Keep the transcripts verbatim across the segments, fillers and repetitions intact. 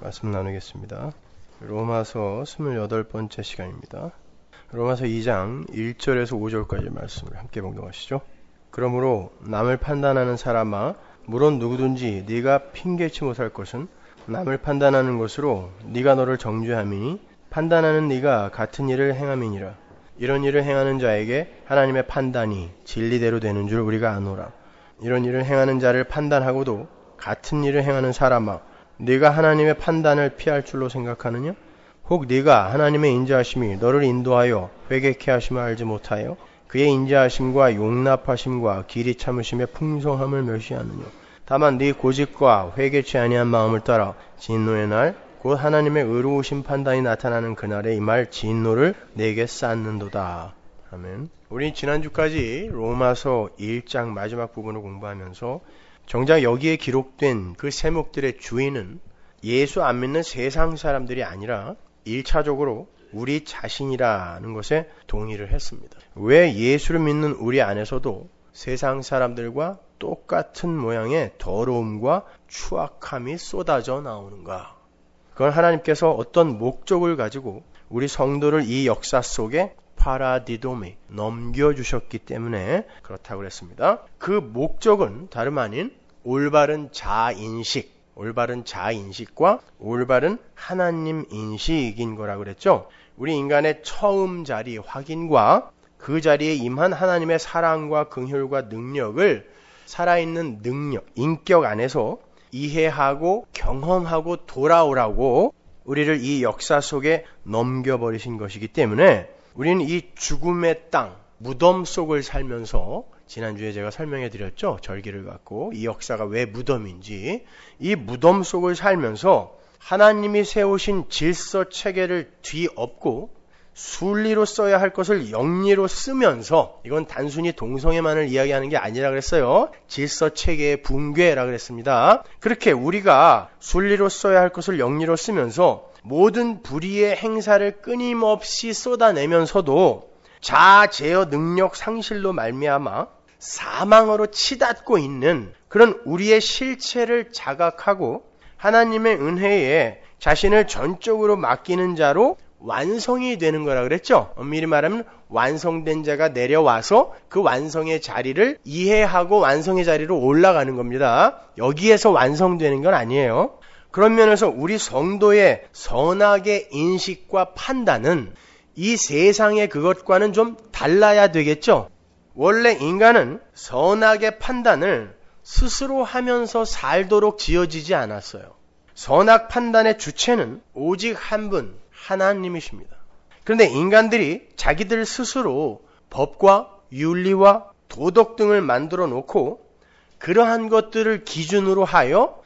말씀 나누겠습니다. 로마서 스물여덟 번째 시간입니다. 로마서 이 장 일 절에서 오 절까지 말씀을 함께 봉독하시죠. 그러므로 남을 판단하는 사람아, 물론 누구든지 네가 핑계치 못할 것은 남을 판단하는 것으로 네가 너를 정죄함이니 판단하는 네가 같은 일을 행함이니라. 이런 일을 행하는 자에게 하나님의 판단이 진리대로 되는 줄 우리가 아노라. 이런 일을 행하는 자를 판단하고도 같은 일을 행하는 사람아, 네가 하나님의 판단을 피할 줄로 생각하느냐? 혹 네가 하나님의 인자하심이 너를 인도하여 회개케 하심을 알지 못하여 그의 인자하심과 용납하심과 길이 참으심의 풍성함을 멸시하느냐? 다만 네 고집과 회개치 아니한 마음을 따라 진노의 날 곧 하나님의 의로우신 판단이 나타나는 그날에 임할 진노를 내게 쌓는도다. 아멘. 우리 지난주까지 로마서 일 장 마지막 부분을 공부하면서 정작 여기에 기록된 그 세목들의 주인은 예수 안 믿는 세상 사람들이 아니라 일 차적으로 우리 자신이라는 것에 동의를 했습니다. 왜 예수를 믿는 우리 안에서도 세상 사람들과 똑같은 모양의 더러움과 추악함이 쏟아져 나오는가? 그건 하나님께서 어떤 목적을 가지고 우리 성도를 이 역사 속에 파라디도메 넘겨주셨기 때문에 그렇다고 그랬습니다. 그 목적은 다름 아닌 올바른 자인식, 올바른 자인식과 올바른 하나님 인식인 거라고 그랬죠. 우리 인간의 처음 자리 확인과 그 자리에 임한 하나님의 사랑과 긍휼과 능력을 살아있는 능력, 인격 안에서 이해하고 경험하고 돌아오라고 우리를 이 역사 속에 넘겨버리신 것이기 때문에 우리는 이 죽음의 땅, 무덤 속을 살면서 지난주에 제가 설명해 드렸죠. 절기를 갖고 이 역사가 왜 무덤인지, 이 무덤 속을 살면서 하나님이 세우신 질서 체계를 뒤엎고 순리로 써야 할 것을 영리로 쓰면서, 이건 단순히 동성애만을 이야기하는 게 아니라 그랬어요. 질서 체계의 붕괴라 그랬습니다. 그렇게 우리가 순리로 써야 할 것을 영리로 쓰면서 모든 불의의 행사를 끊임없이 쏟아내면서도 자아 제어 능력 상실로 말미암아 사망으로 치닫고 있는 그런 우리의 실체를 자각하고 하나님의 은혜에 자신을 전적으로 맡기는 자로 완성이 되는 거라 그랬죠. 엄밀히 말하면 완성된 자가 내려와서 그 완성의 자리를 이해하고 완성의 자리로 올라가는 겁니다. 여기에서 완성되는 건 아니에요. 그런 면에서 우리 성도의 선악의 인식과 판단은 이 세상의 그것과는 좀 달라야 되겠죠. 원래 인간은 선악의 판단을 스스로 하면서 살도록 지어지지 않았어요. 선악 판단의 주체는 오직 한 분, 하나님이십니다. 그런데 인간들이 자기들 스스로 법과 윤리와 도덕 등을 만들어 놓고 그러한 것들을 기준으로 하여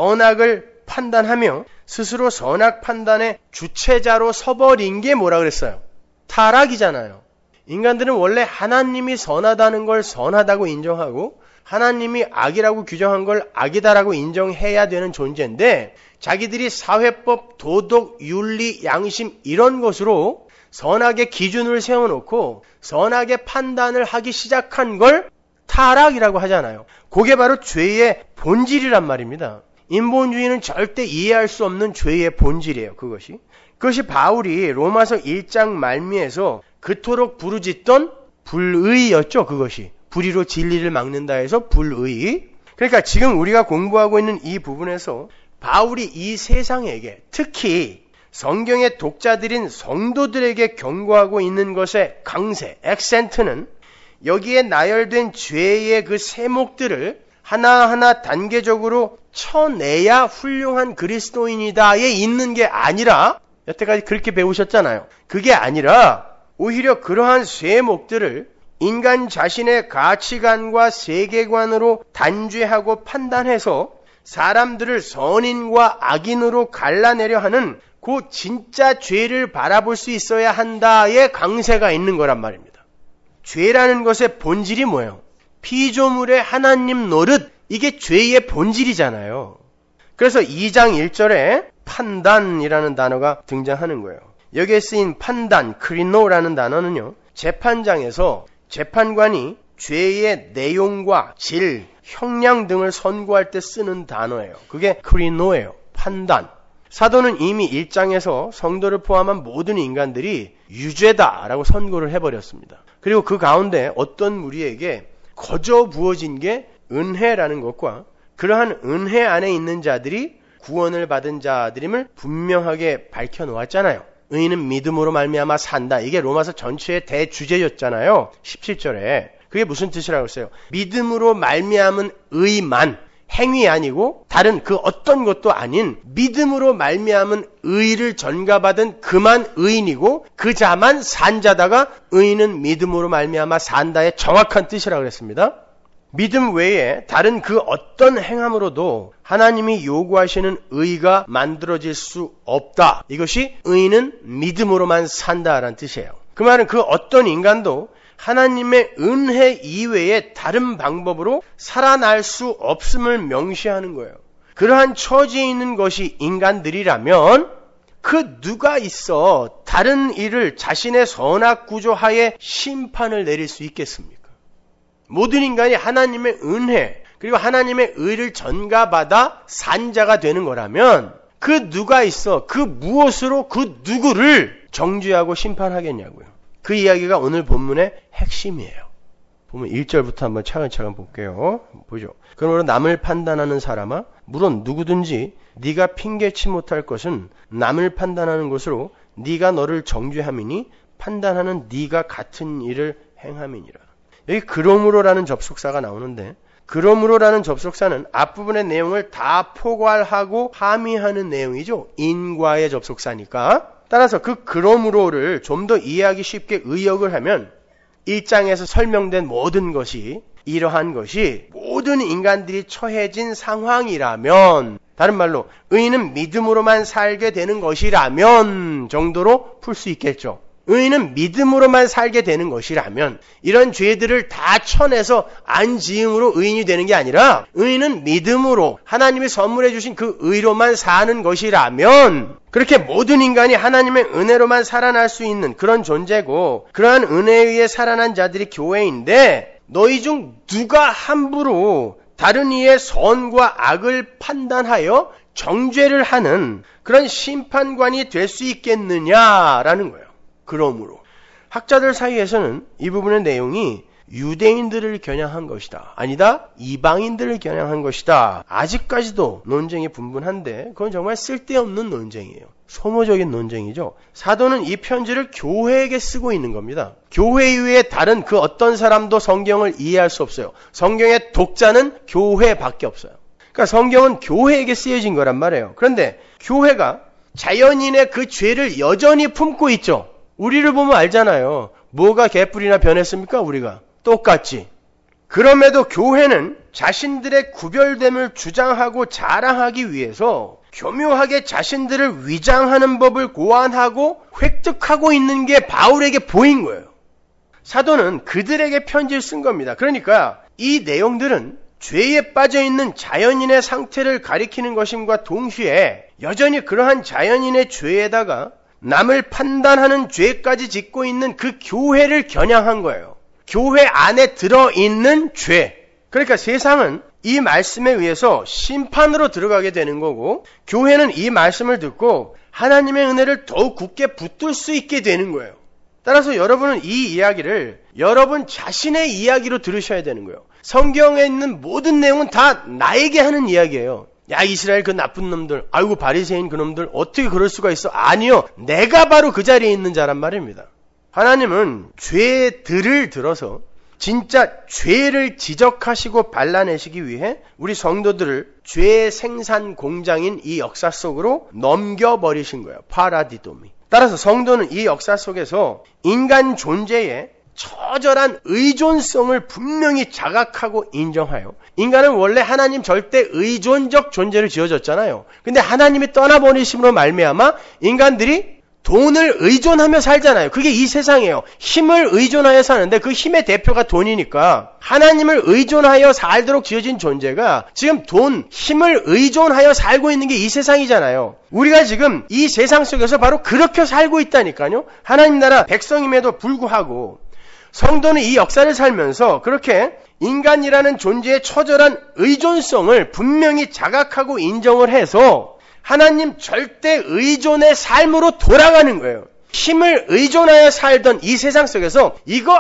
선악을 판단하며 스스로 선악 판단의 주체자로 서버린 게 뭐라 그랬어요? 타락이잖아요. 인간들은 원래 하나님이 선하다는 걸 선하다고 인정하고 하나님이 악이라고 규정한 걸 악이다라고 인정해야 되는 존재인데 자기들이 사회법, 도덕, 윤리, 양심 이런 것으로 선악의 기준을 세워놓고 선악의 판단을 하기 시작한 걸 타락이라고 하잖아요. 그게 바로 죄의 본질이란 말입니다. 인본주의는 절대 이해할 수 없는 죄의 본질이에요. 그것이. 그것이 바울이 로마서 일 장 말미에서 그토록 부르짖던 불의였죠. 그것이. 불의로 진리를 막는다 해서 불의. 그러니까 지금 우리가 공부하고 있는 이 부분에서 바울이 이 세상에게, 특히 성경의 독자들인 성도들에게 경고하고 있는 것의 강세, 액센트는 여기에 나열된 죄의 그 세목들을 하나하나 단계적으로 쳐내야 훌륭한 그리스도인이다에 있는 게 아니라, 여태까지 그렇게 배우셨잖아요. 그게 아니라 오히려 그러한 세목들을 인간 자신의 가치관과 세계관으로 단죄하고 판단해서 사람들을 선인과 악인으로 갈라내려 하는 그 진짜 죄를 바라볼 수 있어야 한다의 강세가 있는 거란 말입니다. 죄라는 것의 본질이 뭐예요? 피조물의 하나님 노릇, 이게 죄의 본질이잖아요. 그래서 이 장 일 절에 판단이라는 단어가 등장하는 거예요. 여기에 쓰인 판단, 크리노라는 단어는요, 재판장에서 재판관이 죄의 내용과 질, 형량 등을 선고할 때 쓰는 단어예요. 그게 크리노예요. 판단. 사도는 이미 일 장에서 성도를 포함한 모든 인간들이 유죄다라고 선고를 해버렸습니다. 그리고 그 가운데 어떤 무리에게 거저 부어진 게 은혜라는 것과 그러한 은혜 안에 있는 자들이 구원을 받은 자들임을 분명하게 밝혀놓았잖아요. 의인은 믿음으로 말미암아 산다. 이게 로마서 전체의 대주제였잖아요. 십칠 절에. 그게 무슨 뜻이라고 했어요? 믿음으로 말미암은 의만, 행위 아니고 다른 그 어떤 것도 아닌 믿음으로 말미암은 의를 전가받은 그만 의인이고 그 자만 산 자다가 의인은 믿음으로 말미암아 산다의 정확한 뜻이라고 그랬습니다. 믿음 외에 다른 그 어떤 행함으로도 하나님이 요구하시는 의가 만들어질 수 없다. 이것이 의인은 믿음으로만 산다라는 뜻이에요. 그 말은 그 어떤 인간도 하나님의 은혜 이외에 다른 방법으로 살아날 수 없음을 명시하는 거예요. 그러한 처지에 있는 것이 인간들이라면 그 누가 있어 다른 일을 자신의 선악 구조하에 심판을 내릴 수 있겠습니까? 모든 인간이 하나님의 은혜 그리고 하나님의 의를 전가받아 산 자가 되는 거라면 그 누가 있어 그 무엇으로 그 누구를 정죄하고 심판하겠냐고요. 그 이야기가 오늘 본문의 핵심이에요. 보면 일 절부터 한번 차근차근 볼게요. 보죠. 그러므로 남을 판단하는 사람아 물론 누구든지 네가 핑계치 못할 것은 남을 판단하는 것으로 네가 너를 정죄함이니 판단하는 네가 같은 일을 행함이니라. 여기 그러므로라는 접속사가 나오는데 그러므로라는 접속사는 앞부분의 내용을 다 포괄하고 함의하는 내용이죠. 인과의 접속사니까. 따라서 그 그러므로를 좀 더 이해하기 쉽게 의역을 하면 일 장에서 설명된 모든 것이 이러한 것이 모든 인간들이 처해진 상황이라면 다른 말로 의인은 믿음으로만 살게 되는 것이라면 정도로 풀 수 있겠죠. 의인은 믿음으로만 살게 되는 것이라면 이런 죄들을 다 쳐내서 안지음으로 의인이 되는 게 아니라 의인은 믿음으로 하나님이 선물해 주신 그 의로만 사는 것이라면 그렇게 모든 인간이 하나님의 은혜로만 살아날 수 있는 그런 존재고 그러한 은혜에 의해 살아난 자들이 교회인데 너희 중 누가 함부로 다른 이의 선과 악을 판단하여 정죄를 하는 그런 심판관이 될 수 있겠느냐라는 거예요. 그러므로 학자들 사이에서는 이 부분의 내용이 유대인들을 겨냥한 것이다. 아니다. 이방인들을 겨냥한 것이다. 아직까지도 논쟁이 분분한데 그건 정말 쓸데없는 논쟁이에요. 소모적인 논쟁이죠. 사도는 이 편지를 교회에게 쓰고 있는 겁니다. 교회 이외에 다른 그 어떤 사람도 성경을 이해할 수 없어요. 성경의 독자는 교회밖에 없어요. 그러니까 성경은 교회에게 쓰여진 거란 말이에요. 그런데 교회가 자연인의 그 죄를 여전히 품고 있죠. 우리를 보면 알잖아요. 뭐가 개뿔이나 변했습니까? 우리가. 똑같지. 그럼에도 교회는 자신들의 구별됨을 주장하고 자랑하기 위해서 교묘하게 자신들을 위장하는 법을 고안하고 획득하고 있는 게 바울에게 보인 거예요. 사도는 그들에게 편지를 쓴 겁니다. 그러니까 이 내용들은 죄에 빠져있는 자연인의 상태를 가리키는 것임과 동시에 여전히 그러한 자연인의 죄에다가 남을 판단하는 죄까지 짓고 있는 그 교회를 겨냥한 거예요. 교회 안에 들어있는 죄. 그러니까 세상은 이 말씀에 의해서 심판으로 들어가게 되는 거고 교회는 이 말씀을 듣고 하나님의 은혜를 더욱 굳게 붙들 수 있게 되는 거예요. 따라서 여러분은 이 이야기를 여러분 자신의 이야기로 들으셔야 되는 거예요. 성경에 있는 모든 내용은 다 나에게 하는 이야기예요. 야 이스라엘 그 나쁜 놈들, 아이고 바리새인 그놈들 어떻게 그럴 수가 있어? 아니요. 내가 바로 그 자리에 있는 자란 말입니다. 하나님은 죄들을 들어서 진짜 죄를 지적하시고 발라내시기 위해 우리 성도들을 죄의 생산 공장인 이 역사 속으로 넘겨버리신 거예요. 파라디도미. 따라서 성도는 이 역사 속에서 인간 존재의 처절한 의존성을 분명히 자각하고 인정하여 인간은 원래 하나님 절대 의존적 존재를 지어졌잖아요. 근데 하나님이 떠나버리심으로 말미암아 인간들이 돈을 의존하며 살잖아요. 그게 이 세상이에요. 힘을 의존하여 사는데 그 힘의 대표가 돈이니까 하나님을 의존하여 살도록 지어진 존재가 지금 돈, 힘을 의존하여 살고 있는 게 이 세상이잖아요. 우리가 지금 이 세상 속에서 바로 그렇게 살고 있다니까요. 하나님 나라 백성임에도 불구하고 성도는 이 역사를 살면서 그렇게 인간이라는 존재의 처절한 의존성을 분명히 자각하고 인정을 해서 하나님 절대 의존의 삶으로 돌아가는 거예요. 힘을 의존하여 살던 이 세상 속에서 이거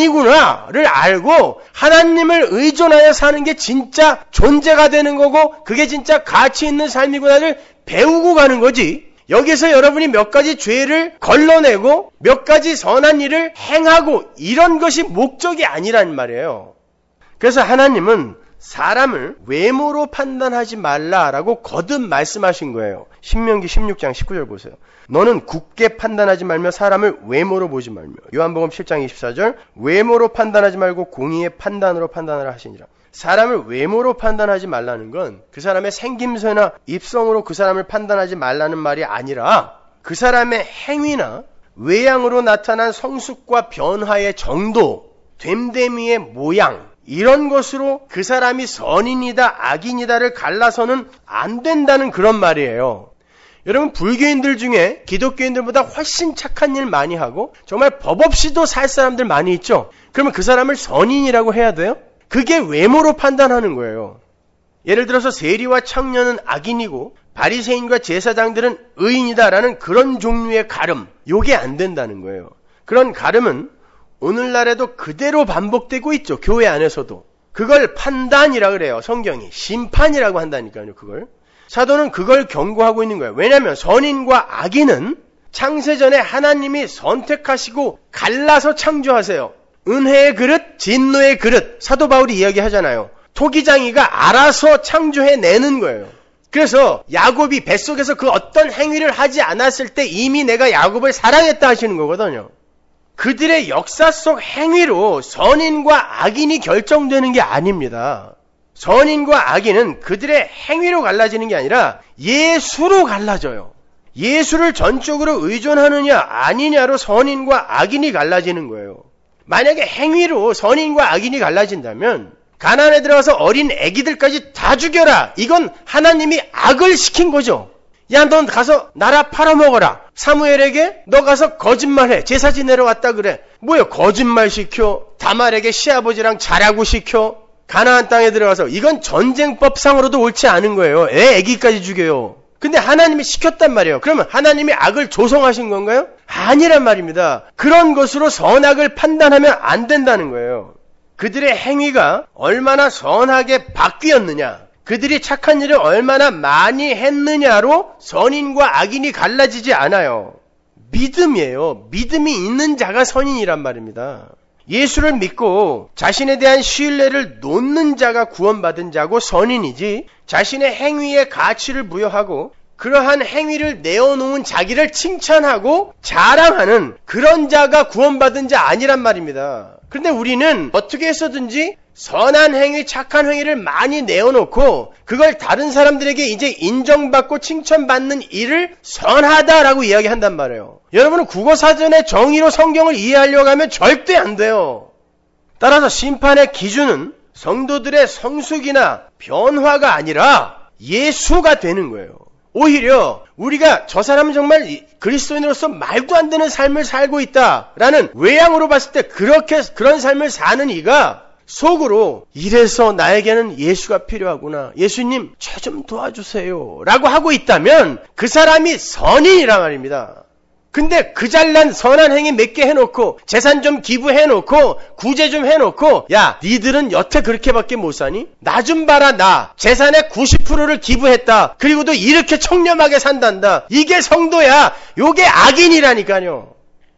아니구나를 알고 하나님을 의존하여 사는 게 진짜 존재가 되는 거고 그게 진짜 가치 있는 삶이구나를 배우고 가는 거지. 여기서 여러분이 몇 가지 죄를 걸러내고 몇 가지 선한 일을 행하고 이런 것이 목적이 아니란 말이에요. 그래서 하나님은 사람을 외모로 판단하지 말라라고 거듭 말씀하신 거예요. 신명기 십육 장 십구 절 보세요. 너는 굳게 판단하지 말며 사람을 외모로 보지 말며. 요한복음 칠 장 이십사 절 외모로 판단하지 말고 공의의 판단으로 판단하라 하시니라. 사람을 외모로 판단하지 말라는 건 그 사람의 생김새나 입성으로 그 사람을 판단하지 말라는 말이 아니라 그 사람의 행위나 외양으로 나타난 성숙과 변화의 정도, 됨됨이의 모양 이런 것으로 그 사람이 선인이다 악인이다를 갈라서는 안 된다는 그런 말이에요. 여러분 불교인들 중에 기독교인들보다 훨씬 착한 일 많이 하고 정말 법 없이도 살 사람들 많이 있죠. 그러면 그 사람을 선인이라고 해야 돼요? 그게 외모로 판단하는 거예요. 예를 들어서 세리와 청년은 악인이고 바리새인과 제사장들은 의인이다라는 그런 종류의 가름, 요게 안 된다는 거예요. 그런 가름은 오늘날에도 그대로 반복되고 있죠. 교회 안에서도. 그걸 판단이라 그래요. 성경이. 심판이라고 한다니까요. 그걸. 사도는 그걸 경고하고 있는 거예요. 왜냐하면 선인과 악인은 창세전에 하나님이 선택하시고 갈라서 창조하세요. 은혜의 그릇, 진노의 그릇. 사도 바울이 이야기하잖아요. 토기장이가 알아서 창조해내는 거예요. 그래서 야곱이 뱃속에서 그 어떤 행위를 하지 않았을 때 이미 내가 야곱을 사랑했다 하시는 거거든요. 그들의 역사 속 행위로 선인과 악인이 결정되는 게 아닙니다. 선인과 악인은 그들의 행위로 갈라지는 게 아니라 예수로 갈라져요. 예수를 전적으로 의존하느냐 아니냐로 선인과 악인이 갈라지는 거예요. 만약에 행위로 선인과 악인이 갈라진다면 가나안에 들어가서 어린 애기들까지 다 죽여라. 이건 하나님이 악을 시킨 거죠. 야, 넌 가서 나라 팔아먹어라. 사무엘에게 너 가서 거짓말해. 제사 지내러 왔다 그래. 뭐야 거짓말 시켜. 다말에게 시아버지랑 자라고 시켜. 가나안 땅에 들어가서 이건 전쟁법상으로도 옳지 않은 거예요. 애 애기까지 죽여요. 근데 하나님이 시켰단 말이에요. 그러면 하나님이 악을 조성하신 건가요? 아니란 말입니다. 그런 것으로 선악을 판단하면 안 된다는 거예요. 그들의 행위가 얼마나 선하게 바뀌었느냐, 그들이 착한 일을 얼마나 많이 했느냐로 선인과 악인이 갈라지지 않아요. 믿음이에요. 믿음이 있는 자가 선인이란 말입니다. 예수를 믿고 자신에 대한 신뢰를 놓는 자가 구원받은 자고 선인이지, 자신의 행위에 가치를 부여하고 그러한 행위를 내어놓은 자기를 칭찬하고 자랑하는 그런 자가 구원받은 자 아니란 말입니다. 그런데 우리는 어떻게 해서든지 선한 행위, 착한 행위를 많이 내어놓고 그걸 다른 사람들에게 이제 인정받고 칭찬받는 일을 선하다라고 이야기한단 말이에요. 여러분은 국어사전의 정의로 성경을 이해하려고 하면 절대 안 돼요. 따라서 심판의 기준은 성도들의 성숙이나 변화가 아니라 예수가 되는 거예요. 오히려 우리가 저 사람은 정말 그리스도인으로서 말도 안 되는 삶을 살고 있다라는 외양으로 봤을 때 그렇게 그런 삶을 사는 이가 속으로 이래서 나에게는 예수가 필요하구나. 예수님 저 좀 도와주세요 라고 하고 있다면 그 사람이 선인이란 말입니다. 근데 그 잘난 선한 행위 몇 개 해놓고 재산 좀 기부해놓고 구제 좀 해놓고 야 니들은 여태 그렇게밖에 못 사니? 나 좀 봐라. 나 재산의 구십 퍼센트를 기부했다. 그리고도 이렇게 청렴하게 산단다. 이게 성도야. 요게 악인이라니까요.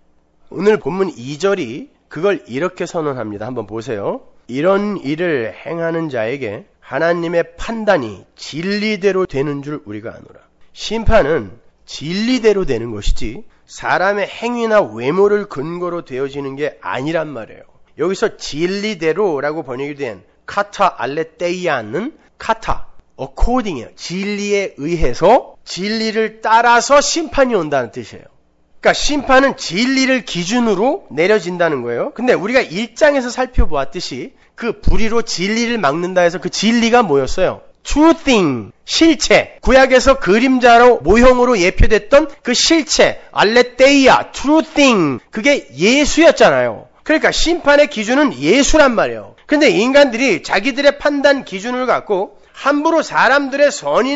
오늘 본문 이 절이 그걸 이렇게 선언합니다. 한번 보세요. 이런 일을 행하는 자에게 하나님의 판단이 진리대로 되는 줄 우리가 아노라. 심판은 진리대로 되는 것이지 사람의 행위나 외모를 근거로 되어지는 게 아니란 말이에요. 여기서 진리대로라고 번역이 된 카타 알레테이아는 카타, according이에요. 진리에 의해서 진리를 따라서 심판이 온다는 뜻이에요. 그러니까 심판은 진리를 기준으로 내려진다는 거예요. 근데 우리가 일 장에서 살펴보았듯이 그 불의로 진리를 막는다 해서 그 진리가 뭐였어요? True thing, 실체. 구약에서 그림자로 모형으로 예표됐던 그 실체, 알레테이아, true thing, 그게 예수였잖아요. 그러니까 심판의 기준은 예수란 말이에요. 근데 인간들이 자기들의 판단 기준을 갖고 함부로 사람들의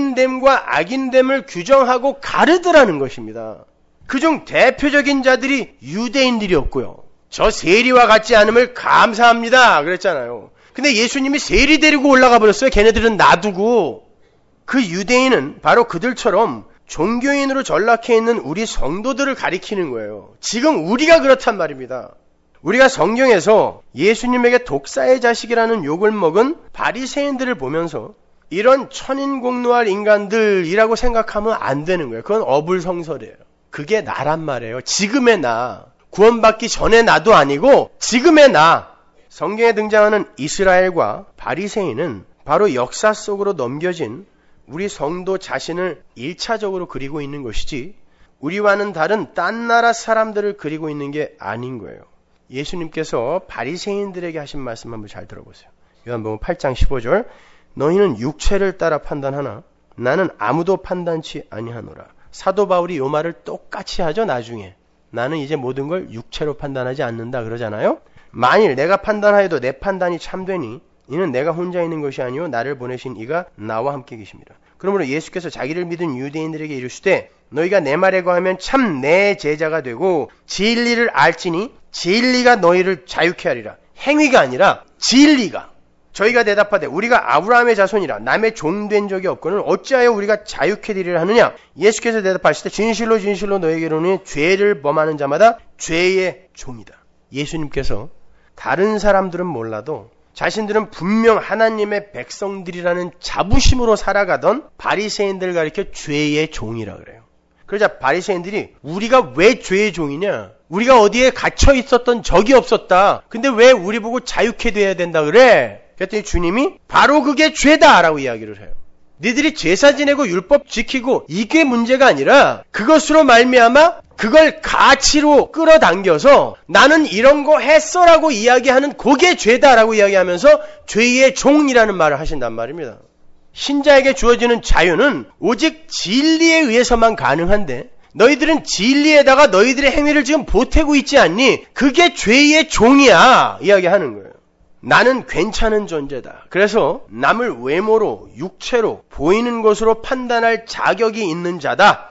선인됨과 악인됨을 규정하고 가르더라는 것입니다. 그중 대표적인 자들이 유대인들이었고요. 저 세리와 같지 않음을 감사합니다 그랬잖아요. 근데 예수님이 세리 데리고 올라가 버렸어요. 걔네들은 놔두고. 그 유대인은 바로 그들처럼 종교인으로 전락해 있는 우리 성도들을 가리키는 거예요. 지금 우리가 그렇단 말입니다. 우리가 성경에서 예수님에게 독사의 자식이라는 욕을 먹은 바리새인들을 보면서 이런 천인공노할 인간들이라고 생각하면 안 되는 거예요. 그건 어불성설이에요. 그게 나란 말이에요. 지금의 나. 구원받기 전의 나도 아니고 지금의 나. 성경에 등장하는 이스라엘과 바리새인은 바로 역사 속으로 넘겨진 우리 성도 자신을 일차적으로 그리고 있는 것이지 우리와는 다른 딴 나라 사람들을 그리고 있는 게 아닌 거예요. 예수님께서 바리새인들에게 하신 말씀 한번 잘 들어보세요. 요한복음 팔 장 십오 절 너희는 육체를 따라 판단하나 나는 아무도 판단치 아니하노라. 사도 바울이 요 말을 똑같이 하죠. 나중에 나는 이제 모든 걸 육체로 판단하지 않는다 그러잖아요. 만일 내가 판단하여도 내 판단이 참되니 이는 내가 혼자 있는 것이 아니요 나를 보내신 이가 나와 함께 계십니다. 그러므로 예수께서 자기를 믿은 유대인들에게 이르시되 너희가 내 말에 거하면 참 내 제자가 되고 진리를 알지니 진리가 너희를 자유케 하리라. 행위가 아니라 진리가. 저희가 대답하되 우리가 아브라함의 자손이라 남의 종된 적이 없거늘 어찌하여 우리가 자유케 되리라 하느냐. 예수께서 대답하시되 진실로 진실로 너희에게 이르노니 죄를 범하는 자마다 죄의 종이다. 예수님께서 다른 사람들은 몰라도 자신들은 분명 하나님의 백성들이라는 자부심으로 살아가던 바리새인들을 가리켜 죄의 종이라 그래요. 그러자 바리새인들이 우리가 왜 죄의 종이냐? 우리가 어디에 갇혀 있었던 적이 없었다. 근데 왜 우리 보고 자유케 돼야 된다 그래? 그랬더니 주님이 바로 그게 죄다라고 이야기를 해요. 니들이 제사 지내고 율법 지키고 이게 문제가 아니라 그것으로 말미암아 그걸 가치로 끌어당겨서 나는 이런 거 했어라고 이야기하는 그게 죄다라고 이야기하면서 죄의 종이라는 말을 하신단 말입니다. 신자에게 주어지는 자유는 오직 진리에 의해서만 가능한데 너희들은 진리에다가 너희들의 행위를 지금 보태고 있지 않니? 그게 죄의 종이야 이야기하는 거예요. 나는 괜찮은 존재다. 그래서 남을 외모로 육체로 보이는 것으로 판단할 자격이 있는 자다.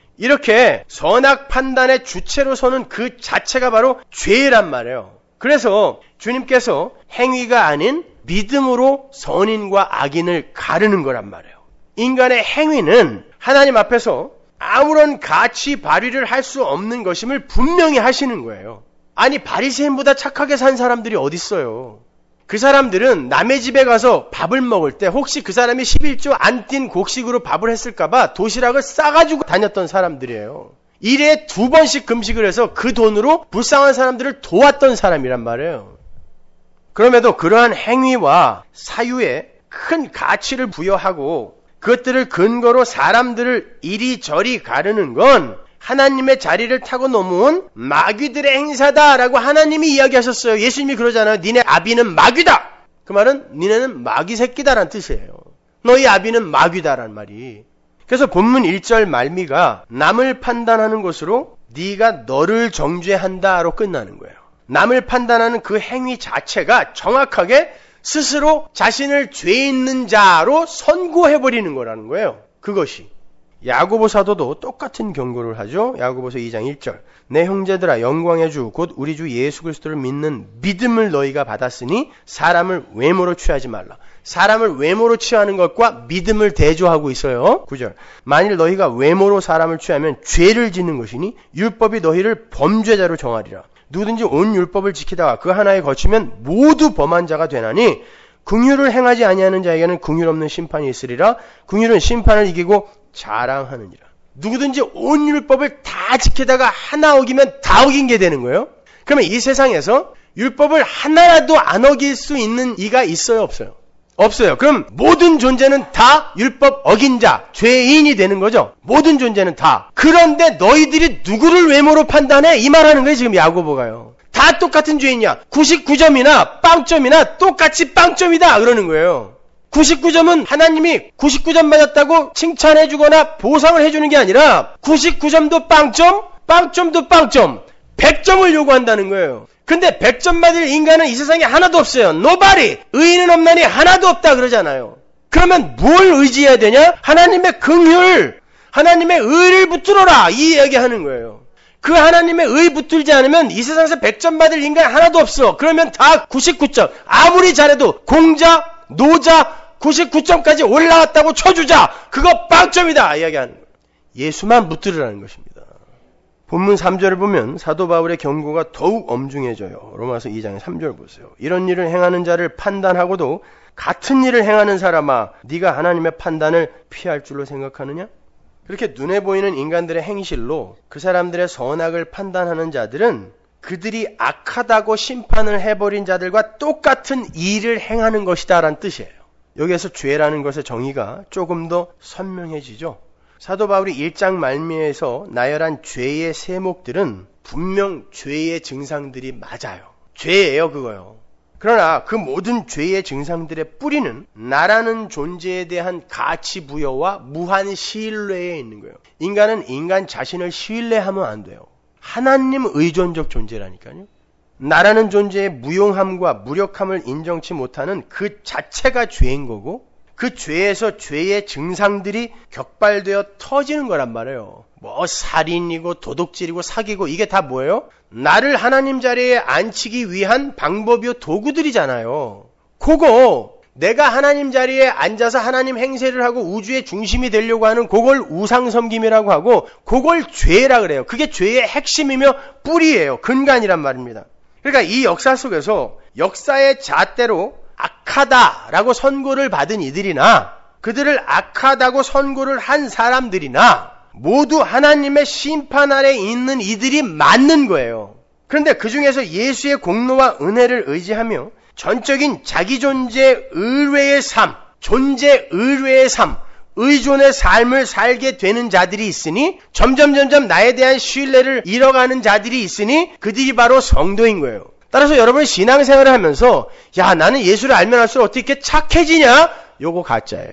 이렇게 선악 판단의 주체로 서는 그 자체가 바로 죄란 말이에요. 그래서 주님께서 행위가 아닌 믿음으로 선인과 악인을 가르는 거란 말이에요. 인간의 행위는 하나님 앞에서 아무런 가치 발휘를 할 수 없는 것임을 분명히 하시는 거예요. 아니 바리새인보다 착하게 산 사람들이 어디 있어요. 그 사람들은 남의 집에 가서 밥을 먹을 때 혹시 그 사람이 십일조 안 띈 곡식으로 밥을 했을까봐 도시락을 싸가지고 다녔던 사람들이에요. 일에 두 번씩 금식을 해서 그 돈으로 불쌍한 사람들을 도왔던 사람이란 말이에요. 그럼에도 그러한 행위와 사유에 큰 가치를 부여하고 그것들을 근거로 사람들을 이리저리 가르는 건 하나님의 자리를 타고 넘어온 마귀들의 행사다라고 하나님이 이야기하셨어요. 예수님이 그러잖아요. 니네 아비는 마귀다. 그 말은 니네는 마귀 새끼다라는 뜻이에요. 너희 아비는 마귀다라는 말이. 그래서 본문 일 절 말미가 남을 판단하는 것으로 네가 너를 정죄한다로 끝나는 거예요. 남을 판단하는 그 행위 자체가 정확하게 스스로 자신을 죄 있는 자로 선고해버리는 거라는 거예요. 그것이. 야고보 사도도 똑같은 경고를 하죠. 야고보서 이 장 일 절 내 형제들아 영광의 주 곧 우리 주 예수 그리스도를 믿는 믿음을 너희가 받았으니 사람을 외모로 취하지 말라. 사람을 외모로 취하는 것과 믿음을 대조하고 있어요. 구 절 만일 너희가 외모로 사람을 취하면 죄를 짓는 것이니 율법이 너희를 범죄자로 정하리라. 누구든지 온 율법을 지키다가 그 하나에 거치면 모두 범한 자가 되나니 긍휼을 행하지 아니하는 자에게는 긍휼 없는 심판이 있으리라. 긍휼은 심판을 이기고 자랑하느니라. 누구든지 온 율법을 다 지키다가 하나 어기면 다 어긴 게 되는 거예요. 그러면 이 세상에서 율법을 하나라도 안 어길 수 있는 이가 있어요? 없어요? 없어요. 그럼 모든 존재는 다 율법 어긴 자, 죄인이 되는 거죠. 모든 존재는 다. 그런데 너희들이 누구를 외모로 판단해? 이 말하는 거예요. 지금 야고보가요. 다 똑같은 죄인이야. 구십구 점이나 빵점이나 똑같이 빵점이다 그러는 거예요. 구십구 점은 하나님이 구십구 점 맞았다고 칭찬해주거나 보상을 해주는 게 아니라 구십구 점도 빵점, 빵점도 빵점, 백 점을 요구한다는 거예요. 근데 백 점 맞을 인간은 이 세상에 하나도 없어요. Nobody. 의인은 없나니 하나도 없다 그러잖아요. 그러면 뭘 의지해야 되냐? 하나님의 긍휼, 하나님의 의를 붙들어라, 이 이야기하는 거예요. 그 하나님의 의 붙들지 않으면 이 세상에서 백 점 받을 인간 하나도 없어. 그러면 다 구십구 점. 아무리 잘해도 공자, 노자 구십구 점까지 올라왔다고 쳐주자. 그거 빵점이다 이야기하는 거예요. 예수만 붙들으라는 것입니다. 본문 삼 절을 보면 사도 바울의 경고가 더욱 엄중해져요. 로마서 이 장 삼 절 보세요. 이런 일을 행하는 자를 판단하고도 같은 일을 행하는 사람아, 네가 하나님의 판단을 피할 줄로 생각하느냐? 그렇게 눈에 보이는 인간들의 행실로 그 사람들의 선악을 판단하는 자들은 그들이 악하다고 심판을 해버린 자들과 똑같은 일을 행하는 것이다 라는 뜻이에요. 여기에서 죄라는 것의 정의가 조금 더 선명해지죠. 사도 바울이 일 장 말미에서 나열한 죄의 세목들은 분명 죄의 증상들이 맞아요. 죄예요, 그거요. 그러나 그 모든 죄의 증상들의 뿌리는 나라는 존재에 대한 가치 부여와 무한 신뢰에 있는 거예요. 인간은 인간 자신을 신뢰하면 안 돼요. 하나님 의존적 존재라니까요. 나라는 존재의 무용함과 무력함을 인정치 못하는 그 자체가 죄인 거고, 그 죄에서 죄의 증상들이 격발되어 터지는 거란 말이에요. 뭐 살인이고 도둑질이고 사기고 이게 다 뭐예요? 나를 하나님 자리에 앉히기 위한 방법이요 도구들이잖아요. 그거 내가 하나님 자리에 앉아서 하나님 행세를 하고 우주의 중심이 되려고 하는 그걸 우상섬김이라고 하고 그걸 죄라 그래요. 그게 죄의 핵심이며 뿌리예요. 근간이란 말입니다. 그러니까 이 역사 속에서 역사의 잣대로 악하다라고 선고를 받은 이들이나 그들을 악하다고 선고를 한 사람들이나 모두 하나님의 심판 아래 있는 이들이 맞는 거예요. 그런데 그 중에서 예수의 공로와 은혜를 의지하며 전적인 자기 존재 의뢰의 삶, 존재 의뢰의 삶, 의존의 삶을 살게 되는 자들이 있으니 점점 점점 나에 대한 신뢰를 잃어가는 자들이 있으니 그들이 바로 성도인 거예요. 따라서 여러분 신앙생활을 하면서 야 나는 예수를 알면 할수록 어떻게 이렇게 착해지냐? 요거 가짜예요.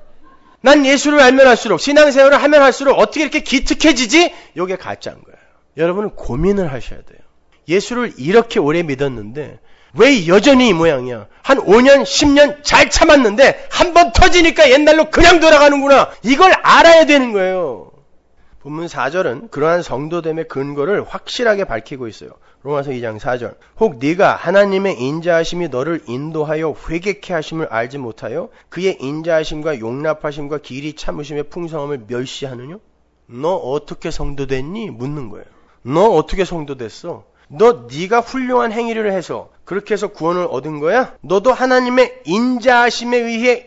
난 예수를 알면 할수록 신앙생활을 하면 할수록 어떻게 이렇게 기특해지지? 요게 가짜인 거예요. 여러분은 고민을 하셔야 돼요. 예수를 이렇게 오래 믿었는데 왜 여전히 이 모양이야? 한 오 년, 십 년 잘 참았는데 한 번 터지니까 옛날로 그냥 돌아가는구나. 이걸 알아야 되는 거예요. 본문 사 절은 그러한 성도됨의 근거를 확실하게 밝히고 있어요. 로마서 이 장 사 절. 혹 네가 하나님의 인자하심이 너를 인도하여 회개케 하심을 알지 못하여 그의 인자하심과 용납하심과 길이 참으심의 풍성함을 멸시하느냐? 너 어떻게 성도됐니? 묻는 거예요. 너 어떻게 성도됐어? 너 네가 훌륭한 행위를 해서 그렇게 해서 구원을 얻은 거야? 너도 하나님의 인자하심에 의해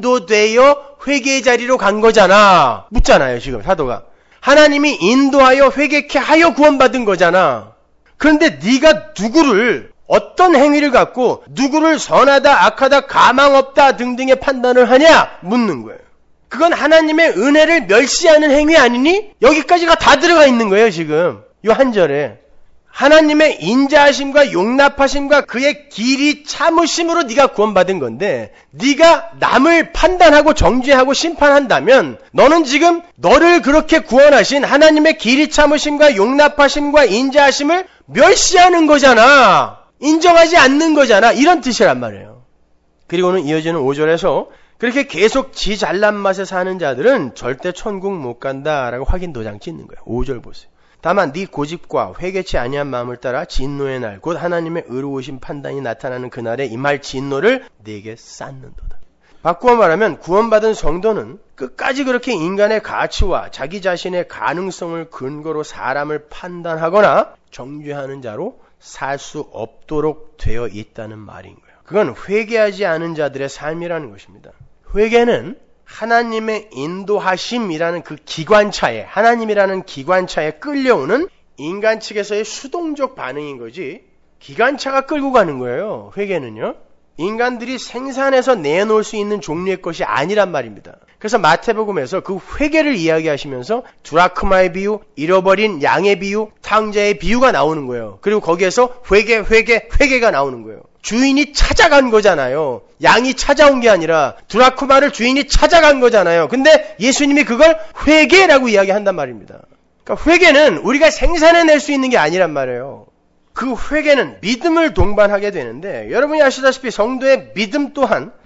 인도되어 회개의 자리로 간 거잖아. 묻잖아요, 지금 사도가. 하나님이 인도하여 회개케 하여 구원받은 거잖아. 그런데 네가 누구를 어떤 행위를 갖고 누구를 선하다 악하다 가망 없다 등등의 판단을 하냐? 묻는 거예요. 그건 하나님의 은혜를 멸시하는 행위 아니니? 여기까지가 다 들어가 있는 거예요, 지금. 이 한 절에. 하나님의 인자하심과 용납하심과 그의 길이 참으심으로 네가 구원받은 건데 네가 남을 판단하고 정죄하고 심판한다면 너는 지금 너를 그렇게 구원하신 하나님의 길이 참으심과 용납하심과 인자하심을 멸시하는 거잖아. 인정하지 않는 거잖아. 이런 뜻이란 말이에요. 그리고는 이어지는 오 절에서 그렇게 계속 지 잘난 맛에 사는 자들은 절대 천국 못 간다라고 확인 도장 찍는 거예요. 오 절 보세요. 다만 네 고집과 회개치 아니한 마음을 따라 진노의 날 곧 하나님의 의로우신 판단이 나타나는 그날에 임할 진노를 네게 쌓는도다. 바꾸어 말하면 구원받은 성도는 끝까지 그렇게 인간의 가치와 자기 자신의 가능성을 근거로 사람을 판단하거나 정죄하는 자로 살 수 없도록 되어 있다는 말인 거예요. 그건 회개하지 않은 자들의 삶이라는 것입니다. 회개는 하나님의 인도하심이라는 그 기관차에, 하나님이라는 기관차에 끌려오는 인간 측에서의 수동적 반응인 거지 기관차가 끌고 가는 거예요. 회개는요. 인간들이 생산해서 내놓을 수 있는 종류의 것이 아니란 말입니다. 그래서 마태복음에서 그 회개를 이야기하시면서 두라크마의 비유, 잃어버린 양의 비유, 탕자의 비유가 나오는 거예요. 그리고 거기에서 회개, 회개, 회개가 나오는 거예요. 주인이 찾아간 거잖아요. 양이 찾아온 게 아니라 두라크마를 주인이 찾아간 거잖아요. 근데 예수님이 그걸 회개라고 이야기한단 말입니다. 그러니까 회개는 우리가 생산해낼 수 있는 게 아니란 말이에요. 그 회개는 믿음을 동반하게 되는데 여러분이 아시다시피 성도의 믿음 또한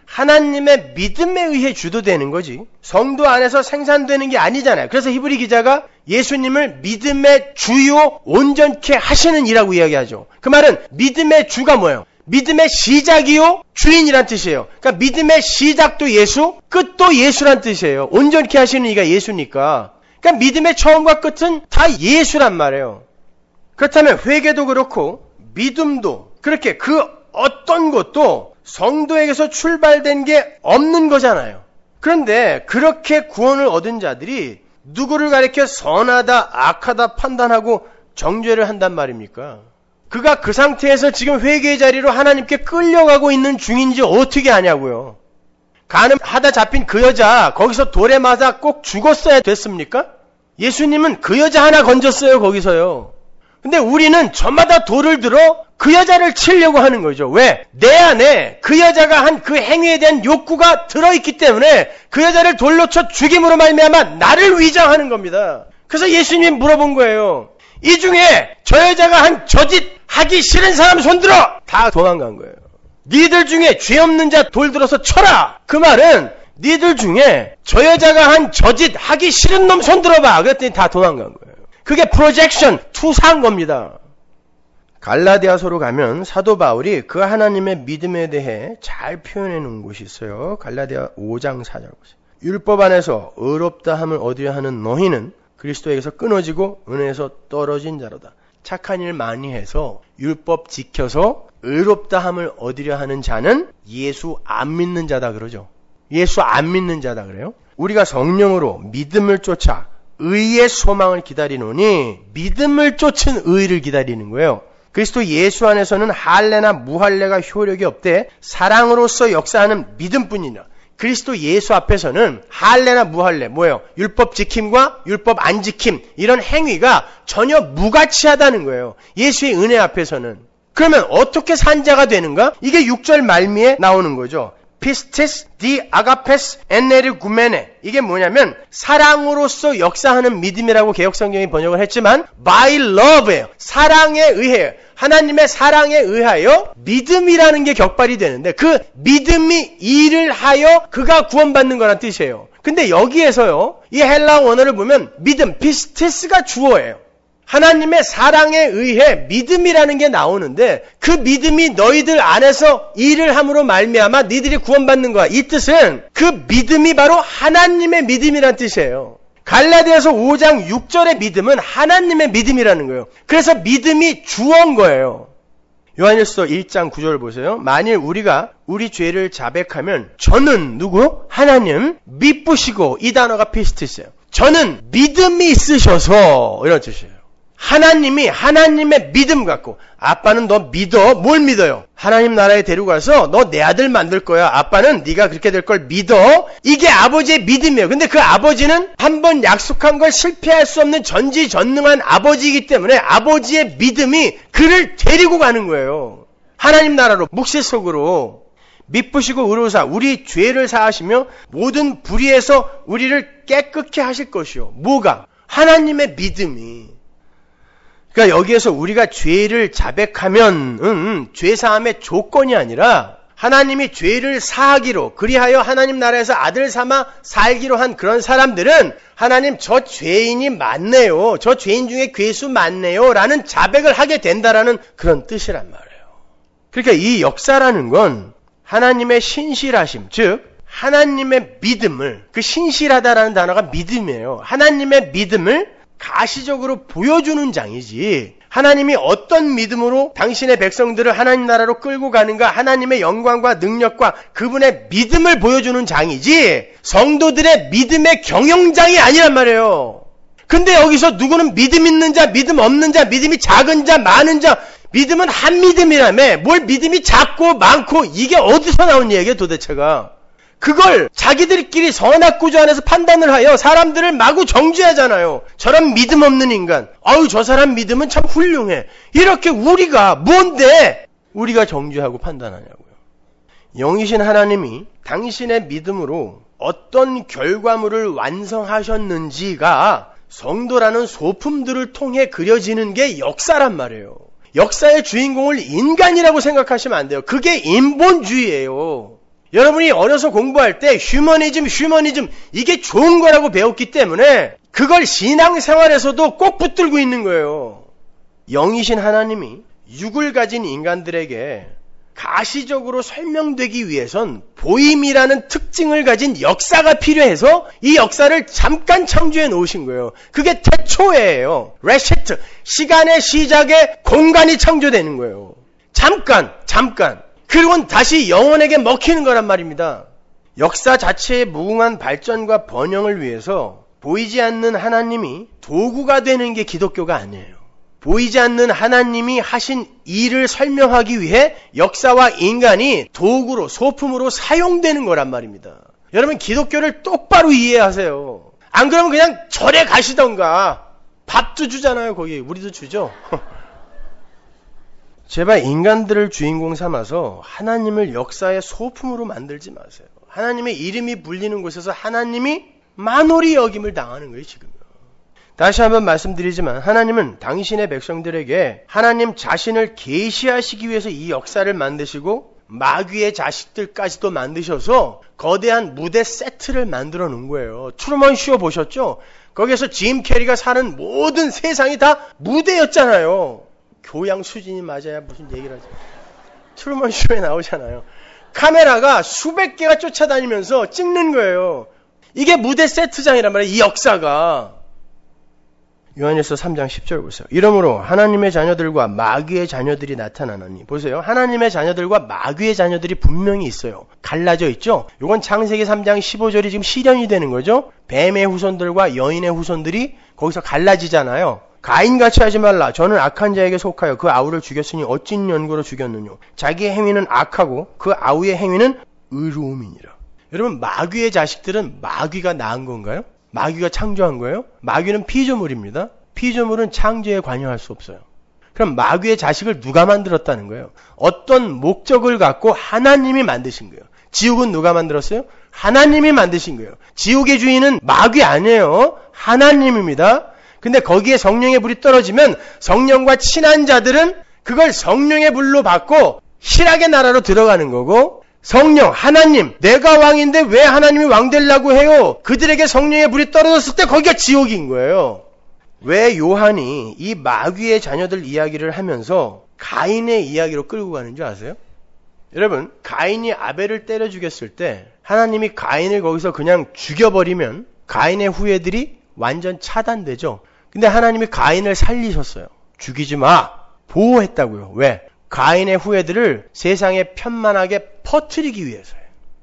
하나님의 믿음에 의해 주도되는 거지 성도 안에서 생산되는 게 아니잖아요. 그래서 히브리 기자가 예수님을 믿음의 주요 온전케 하시는 이라고 이야기하죠. 그 말은 믿음의 주가 뭐예요? 믿음의 시작이요 주인이란 뜻이에요. 그러니까 믿음의 시작도 예수, 끝도 예수란 뜻이에요. 온전케 하시는 이가 예수니까. 그러니까 믿음의 처음과 끝은 다 예수란 말이에요. 그렇다면 회개도 그렇고 믿음도 그렇게 그 어떤 것도 성도에게서 출발된 게 없는 거잖아요. 그런데 그렇게 구원을 얻은 자들이 누구를 가리켜 선하다, 악하다 판단하고 정죄를 한단 말입니까? 그가 그 상태에서 지금 회개의 자리로 하나님께 끌려가고 있는 중인지 어떻게 아냐고요. 간음하다 잡힌 그 여자 거기서 돌에 맞아 꼭 죽었어야 됐습니까? 예수님은 그 여자 하나 건졌어요. 거기서요. 근데 우리는 저마다 돌을 들어 그 여자를 치려고 하는 거죠. 왜? 내 안에 그 여자가 한 그 행위에 대한 욕구가 들어있기 때문에 그 여자를 돌로 쳐 죽임으로 말미암아 나를 위장하는 겁니다. 그래서 예수님이 물어본 거예요. 이 중에 저 여자가 한 저 짓 하기 싫은 사람 손들어! 다 도망간 거예요. 니들 중에 죄 없는 자 돌 들어서 쳐라! 그 말은 니들 중에 저 여자가 한 저 짓 하기 싫은 놈 손들어봐! 그랬더니 다 도망간 거예요. 그게 프로젝션, 투사한 겁니다. 갈라디아서로 가면 사도 바울이 그 하나님의 믿음에 대해 잘 표현해 놓은 곳이 있어요. 갈라디아 오 장 사 절 보세요. 율법 안에서 의롭다 함을 얻으려 하는 너희는 그리스도에게서 끊어지고 은혜에서 떨어진 자로다. 착한 일 많이 해서 율법 지켜서 의롭다 함을 얻으려 하는 자는 예수 안 믿는 자다 그러죠. 예수 안 믿는 자다 그래요. 우리가 성령으로 믿음을 쫓아 의의 소망을 기다리노니 믿음을 쫓은 의를 기다리는 거예요. 그리스도 예수 안에서는 할례나 무할례가 효력이 없되 사랑으로서 역사하는 믿음뿐이냐. 그리스도 예수 앞에서는 할례나 무할례 뭐예요? 율법 지킴과 율법 안 지킴 이런 행위가 전혀 무가치하다는 거예요. 예수의 은혜 앞에서는. 그러면 어떻게 산 자가 되는가? 이게 육 절 말미에 나오는 거죠. 피스티스 디 아가페스 엔네르 구메네. 이게 뭐냐면 사랑으로서 역사하는 믿음이라고 개역성경이 번역을 했지만 by love예요. 사랑에 의해 하나님의 사랑에 의하여 믿음이라는 게 격발이 되는데 그 믿음이 일을 하여 그가 구원받는 거란 뜻이에요. 근데 여기에서요 이 헬라어 원어를 보면 믿음 피스티스가 주어예요. 하나님의 사랑에 의해 믿음이라는 게 나오는데 그 믿음이 너희들 안에서 일을 함으로 말미암아 너희들이 구원받는 거야. 이 뜻은 그 믿음이 바로 하나님의 믿음이란 뜻이에요. 갈라디아서 오 장 육 절의 믿음은 하나님의 믿음이라는 거예요. 그래서 믿음이 주어인 거예요. 요한일서 일 장 구 절 보세요. 만일 우리가 우리 죄를 자백하면 저는 누구? 하나님 미쁘시고 이 단어가 피스티스예요. 저는 믿음이 있으셔서 이런 뜻이에요. 하나님이 하나님의 믿음 갖고 아빠는 너 믿어. 뭘 믿어요? 하나님 나라에 데려가서 너 내 아들 만들 거야. 아빠는 네가 그렇게 될 걸 믿어. 이게 아버지의 믿음이에요. 근데 그 아버지는 한번 약속한 걸 실패할 수 없는 전지전능한 아버지이기 때문에 아버지의 믿음이 그를 데리고 가는 거예요. 하나님 나라로 묵시 속으로 미쁘시고 의로우사 우리 죄를 사하시며 모든 불의에서 우리를 깨끗게 하실 것이요. 뭐가? 하나님의 믿음이. 그러니까 여기에서 우리가 죄를 자백하면 음, 죄사함의 조건이 아니라 하나님이 죄를 사하기로 그리하여 하나님 나라에서 아들 삼아 살기로 한 그런 사람들은 하나님 저 죄인이 많네요. 저 죄인 중에 괴수 많네요. 라는 자백을 하게 된다라는 그런 뜻이란 말이에요. 그러니까 이 역사라는 건 하나님의 신실하심, 즉 하나님의 믿음을, 그 신실하다라는 단어가 믿음이에요. 하나님의 믿음을 가시적으로 보여주는 장이지 하나님이 어떤 믿음으로 당신의 백성들을 하나님 나라로 끌고 가는가 하나님의 영광과 능력과 그분의 믿음을 보여주는 장이지 성도들의 믿음의 경영장이 아니란 말이에요. 근데 여기서 누구는 믿음 있는 자, 믿음 없는 자, 믿음이 작은 자, 많은 자, 믿음은 한 믿음이라며 뭘 믿음이 작고 많고 이게 어디서 나온 얘기예요 도대체가. 그걸 자기들끼리 선악구조 안에서 판단을 하여 사람들을 마구 정죄하잖아요. 저런 믿음 없는 인간. 아유 저 사람 믿음은 참 훌륭해. 이렇게 우리가 뭔데 우리가 정죄하고 판단하냐고요. 영이신 하나님이 당신의 믿음으로 어떤 결과물을 완성하셨는지가 성도라는 소품들을 통해 그려지는 게 역사란 말이에요. 역사의 주인공을 인간이라고 생각하시면 안 돼요. 그게 인본주의예요. 여러분이 어려서 공부할 때 휴머니즘, 휴머니즘 이게 좋은 거라고 배웠기 때문에 그걸 신앙생활에서도 꼭 붙들고 있는 거예요. 영이신 하나님이 육을 가진 인간들에게 가시적으로 설명되기 위해선 보임이라는 특징을 가진 역사가 필요해서 이 역사를 잠깐 창조해 놓으신 거예요. 그게 태초예요. 레시트, 시간의 시작에 공간이 창조되는 거예요. 잠깐, 잠깐. 그리고는 다시 영혼에게 먹히는 거란 말입니다. 역사 자체의 무궁한 발전과 번영을 위해서 보이지 않는 하나님이 도구가 되는 게 기독교가 아니에요. 보이지 않는 하나님이 하신 일을 설명하기 위해 역사와 인간이 도구로, 소품으로 사용되는 거란 말입니다. 여러분 기독교를 똑바로 이해하세요. 안 그러면 그냥 절에 가시던가. 밥도 주잖아요. 거기 우리도 주죠. 제발 인간들을 주인공 삼아서 하나님을 역사의 소품으로 만들지 마세요. 하나님의 이름이 불리는 곳에서 하나님이 만홀히 여김을 당하는 거예요. 지금. 다시 한번 말씀드리지만 하나님은 당신의 백성들에게 하나님 자신을 계시하시기 위해서 이 역사를 만드시고 마귀의 자식들까지도 만드셔서 거대한 무대 세트를 만들어 놓은 거예요. 트루먼 쇼 보셨죠? 거기에서 짐 캐리가 사는 모든 세상이 다 무대였잖아요. 교양 수준이 맞아야 무슨 얘기를 하지. 트루먼 쇼에 나오잖아요. 카메라가 수백 개가 쫓아다니면서 찍는 거예요. 이게 무대 세트장이란 말이에요. 이 역사가. 요한일서 삼 장 십 절 보세요. 이러므로 하나님의 자녀들과 마귀의 자녀들이 나타나나니. 보세요. 하나님의 자녀들과 마귀의 자녀들이 분명히 있어요. 갈라져 있죠. 이건 창세기 삼 장 십오 절이 지금 실현이 되는 거죠. 뱀의 후손들과 여인의 후손들이 거기서 갈라지잖아요. 가인같이 하지 말라. 저는 악한 자에게 속하여 그 아우를 죽였으니 어찐 연고로 죽였느냐. 자기의 행위는 악하고 그 아우의 행위는 의로움이니라. 여러분 마귀의 자식들은 마귀가 낳은 건가요? 마귀가 창조한 거예요? 마귀는 피조물입니다. 피조물은 창조에 관여할 수 없어요. 그럼 마귀의 자식을 누가 만들었다는 거예요? 어떤 목적을 갖고 하나님이 만드신 거예요. 지옥은 누가 만들었어요? 하나님이 만드신 거예요. 지옥의 주인은 마귀 아니에요. 하나님입니다. 근데 거기에 성령의 불이 떨어지면 성령과 친한 자들은 그걸 성령의 불로 받고 희락의 나라로 들어가는 거고, 성령, 하나님, 내가 왕인데 왜 하나님이 왕 되려고 해요? 그들에게 성령의 불이 떨어졌을 때 거기가 지옥인 거예요. 왜 요한이 이 마귀의 자녀들 이야기를 하면서 가인의 이야기로 끌고 가는 줄 아세요? 여러분, 가인이 아벨을 때려 죽였을 때 하나님이 가인을 거기서 그냥 죽여버리면 가인의 후예들이 완전 차단되죠. 근데 하나님이 가인을 살리셨어요. 죽이지 마. 보호했다고요. 왜? 가인의 후예들을 세상에 편만하게 퍼뜨리기 위해서예요.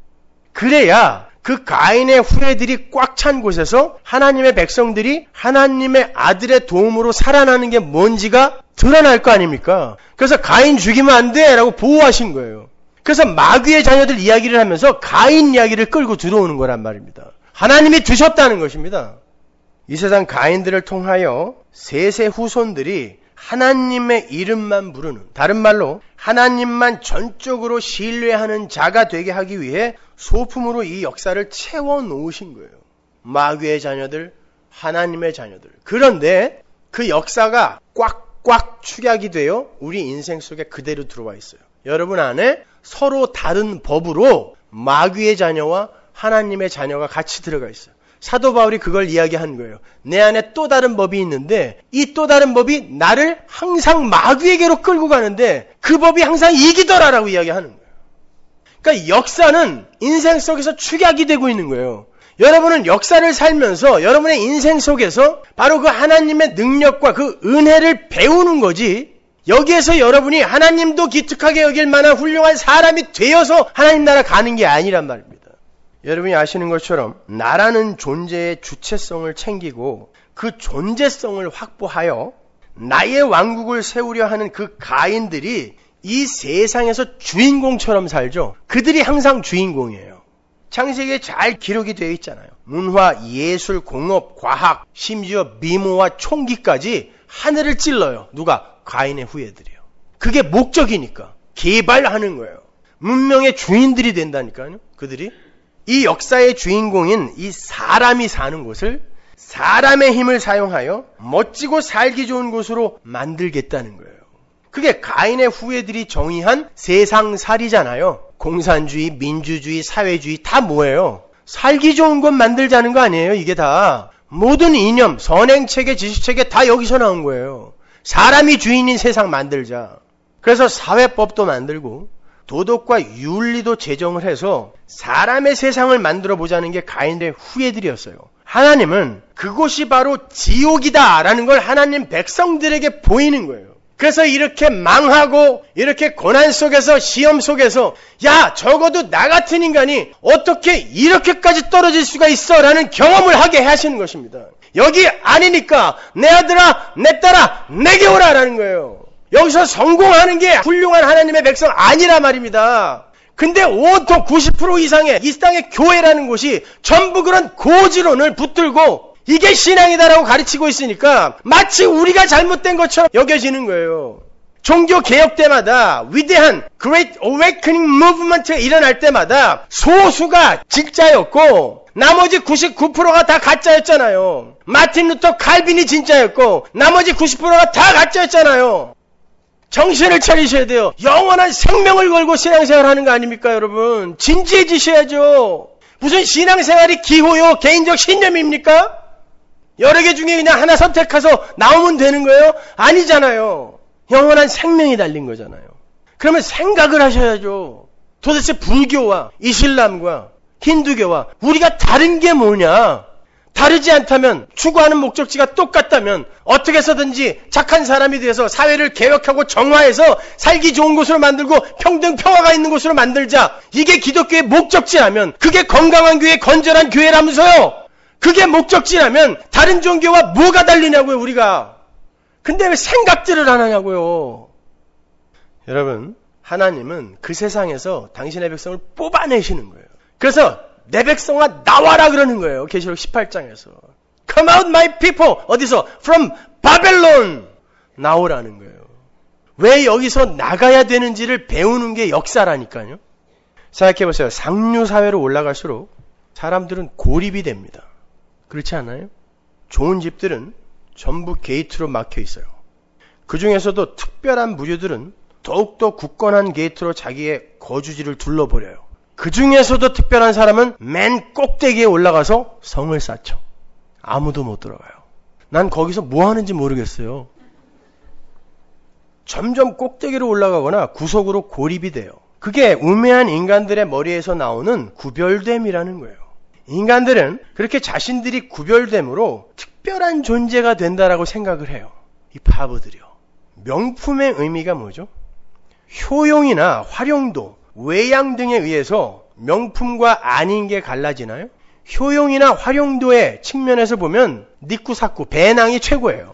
그래야 그 가인의 후예들이 꽉 찬 곳에서 하나님의 백성들이 하나님의 아들의 도움으로 살아나는 게 뭔지가 드러날 거 아닙니까? 그래서 가인 죽이면 안 돼! 라고 보호하신 거예요. 그래서 마귀의 자녀들 이야기를 하면서 가인 이야기를 끌고 들어오는 거란 말입니다. 하나님이 두셨다는 것입니다. 이 세상 가인들을 통하여 셋의 후손들이 하나님의 이름만 부르는, 다른 말로 하나님만 전적으로 신뢰하는 자가 되게 하기 위해 소품으로 이 역사를 채워 놓으신 거예요. 마귀의 자녀들, 하나님의 자녀들. 그런데 그 역사가 꽉꽉 축약이 되어 우리 인생 속에 그대로 들어와 있어요. 여러분 안에 서로 다른 법으로 마귀의 자녀와 하나님의 자녀가 같이 들어가 있어요. 사도 바울이 그걸 이야기한 거예요. 내 안에 또 다른 법이 있는데 이 또 다른 법이 나를 항상 마귀에게로 끌고 가는데 그 법이 항상 이기더라라고 이야기하는 거예요. 그러니까 역사는 인생 속에서 축약이 되고 있는 거예요. 여러분은 역사를 살면서 여러분의 인생 속에서 바로 그 하나님의 능력과 그 은혜를 배우는 거지, 여기에서 여러분이 하나님도 기특하게 여길 만한 훌륭한 사람이 되어서 하나님 나라 가는 게 아니란 말입니다. 여러분이 아시는 것처럼 나라는 존재의 주체성을 챙기고 그 존재성을 확보하여 나의 왕국을 세우려 하는 그 가인들이 이 세상에서 주인공처럼 살죠. 그들이 항상 주인공이에요. 창세기에 잘 기록이 되어 있잖아요. 문화, 예술, 공업, 과학, 심지어 미모와 총기까지 하늘을 찔러요. 누가? 가인의 후예들이요. 그게 목적이니까 개발하는 거예요. 문명의 주인들이 된다니까요. 그들이. 이 역사의 주인공인 이 사람이 사는 곳을 사람의 힘을 사용하여 멋지고 살기 좋은 곳으로 만들겠다는 거예요. 그게 가인의 후예들이 정의한 세상살이잖아요. 공산주의, 민주주의, 사회주의 다 뭐예요? 살기 좋은 것 만들자는 거 아니에요? 이게 다. 모든 이념, 선행체계, 지식체계 다 여기서 나온 거예요. 사람이 주인인 세상 만들자. 그래서 사회법도 만들고 도덕과 윤리도 제정을 해서 사람의 세상을 만들어 보자는 게 가인의 후예들이었어요. 하나님은 그곳이 바로 지옥이다라는 걸 하나님 백성들에게 보이는 거예요. 그래서 이렇게 망하고 이렇게 고난 속에서 시험 속에서 야 적어도 나 같은 인간이 어떻게 이렇게까지 떨어질 수가 있어 라는 경험을 하게 하시는 것입니다. 여기 아니니까 내 아들아 내 딸아 내게 오라 라는 거예요. 여기서 성공하는 게 훌륭한 하나님의 백성 아니라 말입니다. 근데 온통 구십 퍼센트 이상의 이 땅의 교회라는 곳이 전부 그런 고지론을 붙들고 이게 신앙이다라고 가르치고 있으니까 마치 우리가 잘못된 것처럼 여겨지는 거예요. 종교 개혁 때마다 위대한 Great Awakening Movement가 일어날 때마다 소수가 진짜였고 나머지 구십구 퍼센트가 다 가짜였잖아요. 마틴 루터 칼빈이 진짜였고 나머지 구십 퍼센트가 다 가짜였잖아요. 정신을 차리셔야 돼요. 영원한 생명을 걸고 신앙생활 하는 거 아닙니까 여러분? 진지해지셔야죠. 무슨 신앙생활이 기호요 개인적 신념입니까? 여러 개 중에 그냥 하나 선택해서 나오면 되는 거예요? 아니잖아요. 영원한 생명이 달린 거잖아요. 그러면 생각을 하셔야죠. 도대체 불교와 이슬람과 힌두교와 우리가 다른 게 뭐냐? 다르지 않다면 추구하는 목적지가 똑같다면 어떻게 해서든지 착한 사람이 돼서 사회를 개혁하고 정화해서 살기 좋은 곳으로 만들고 평등 평화가 있는 곳으로 만들자. 이게 기독교의 목적지라면 그게 건강한 교회 건전한 교회라면서요. 그게 목적지라면 다른 종교와 뭐가 달리냐고요 우리가. 근데 왜 생각들을 안 하냐고요. 여러분 하나님은 그 세상에서 당신의 백성을 뽑아내시는 거예요. 그래서 내 백성아 나와라 그러는 거예요. 계시록 십팔 장에서 Come out my people. 어디서? From Babylon. 나오라는 거예요. 왜 여기서 나가야 되는지를 배우는 게 역사라니까요. 생각해보세요. 상류사회로 올라갈수록 사람들은 고립이 됩니다. 그렇지 않아요? 좋은 집들은 전부 게이트로 막혀 있어요. 그 중에서도 특별한 부류들은 더욱더 굳건한 게이트로 자기의 거주지를 둘러버려요. 그 중에서도 특별한 사람은 맨 꼭대기에 올라가서 성을 쌓죠. 아무도 못 들어가요. 난 거기서 뭐 하는지 모르겠어요. 점점 꼭대기로 올라가거나 구석으로 고립이 돼요. 그게 우매한 인간들의 머리에서 나오는 구별됨이라는 거예요. 인간들은 그렇게 자신들이 구별됨으로 특별한 존재가 된다라고 생각을 해요. 이 바보들이요. 명품의 의미가 뭐죠? 효용이나 활용도, 외양 등에 의해서 명품과 아닌 게 갈라지나요? 효용이나 활용도의 측면에서 보면 니꾸사꾸, 배낭이 최고예요.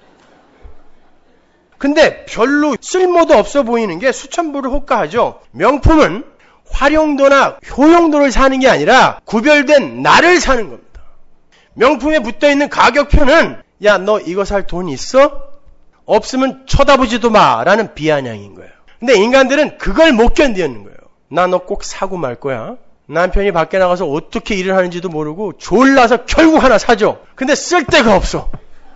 근데 별로 쓸모도 없어 보이는 게 수천불을 호가하죠. 명품은 활용도나 효용도를 사는 게 아니라 구별된 나를 사는 겁니다. 명품에 붙어있는 가격표는 야, 너 이거 살 돈 있어? 없으면 쳐다보지도 마 라는 비아냥인 거예요. 근데 인간들은 그걸 못 견디는 거예요. 나 너 꼭 사고 말 거야. 남편이 밖에 나가서 어떻게 일을 하는지도 모르고 졸라서 결국 하나 사죠. 근데 쓸 데가 없어.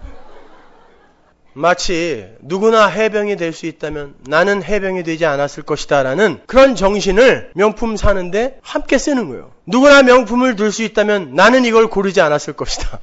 마치 누구나 해병이 될 수 있다면 나는 해병이 되지 않았을 것이다 라는 그런 정신을 명품 사는데 함께 쓰는 거예요. 누구나 명품을 들 수 있다면 나는 이걸 고르지 않았을 것이다.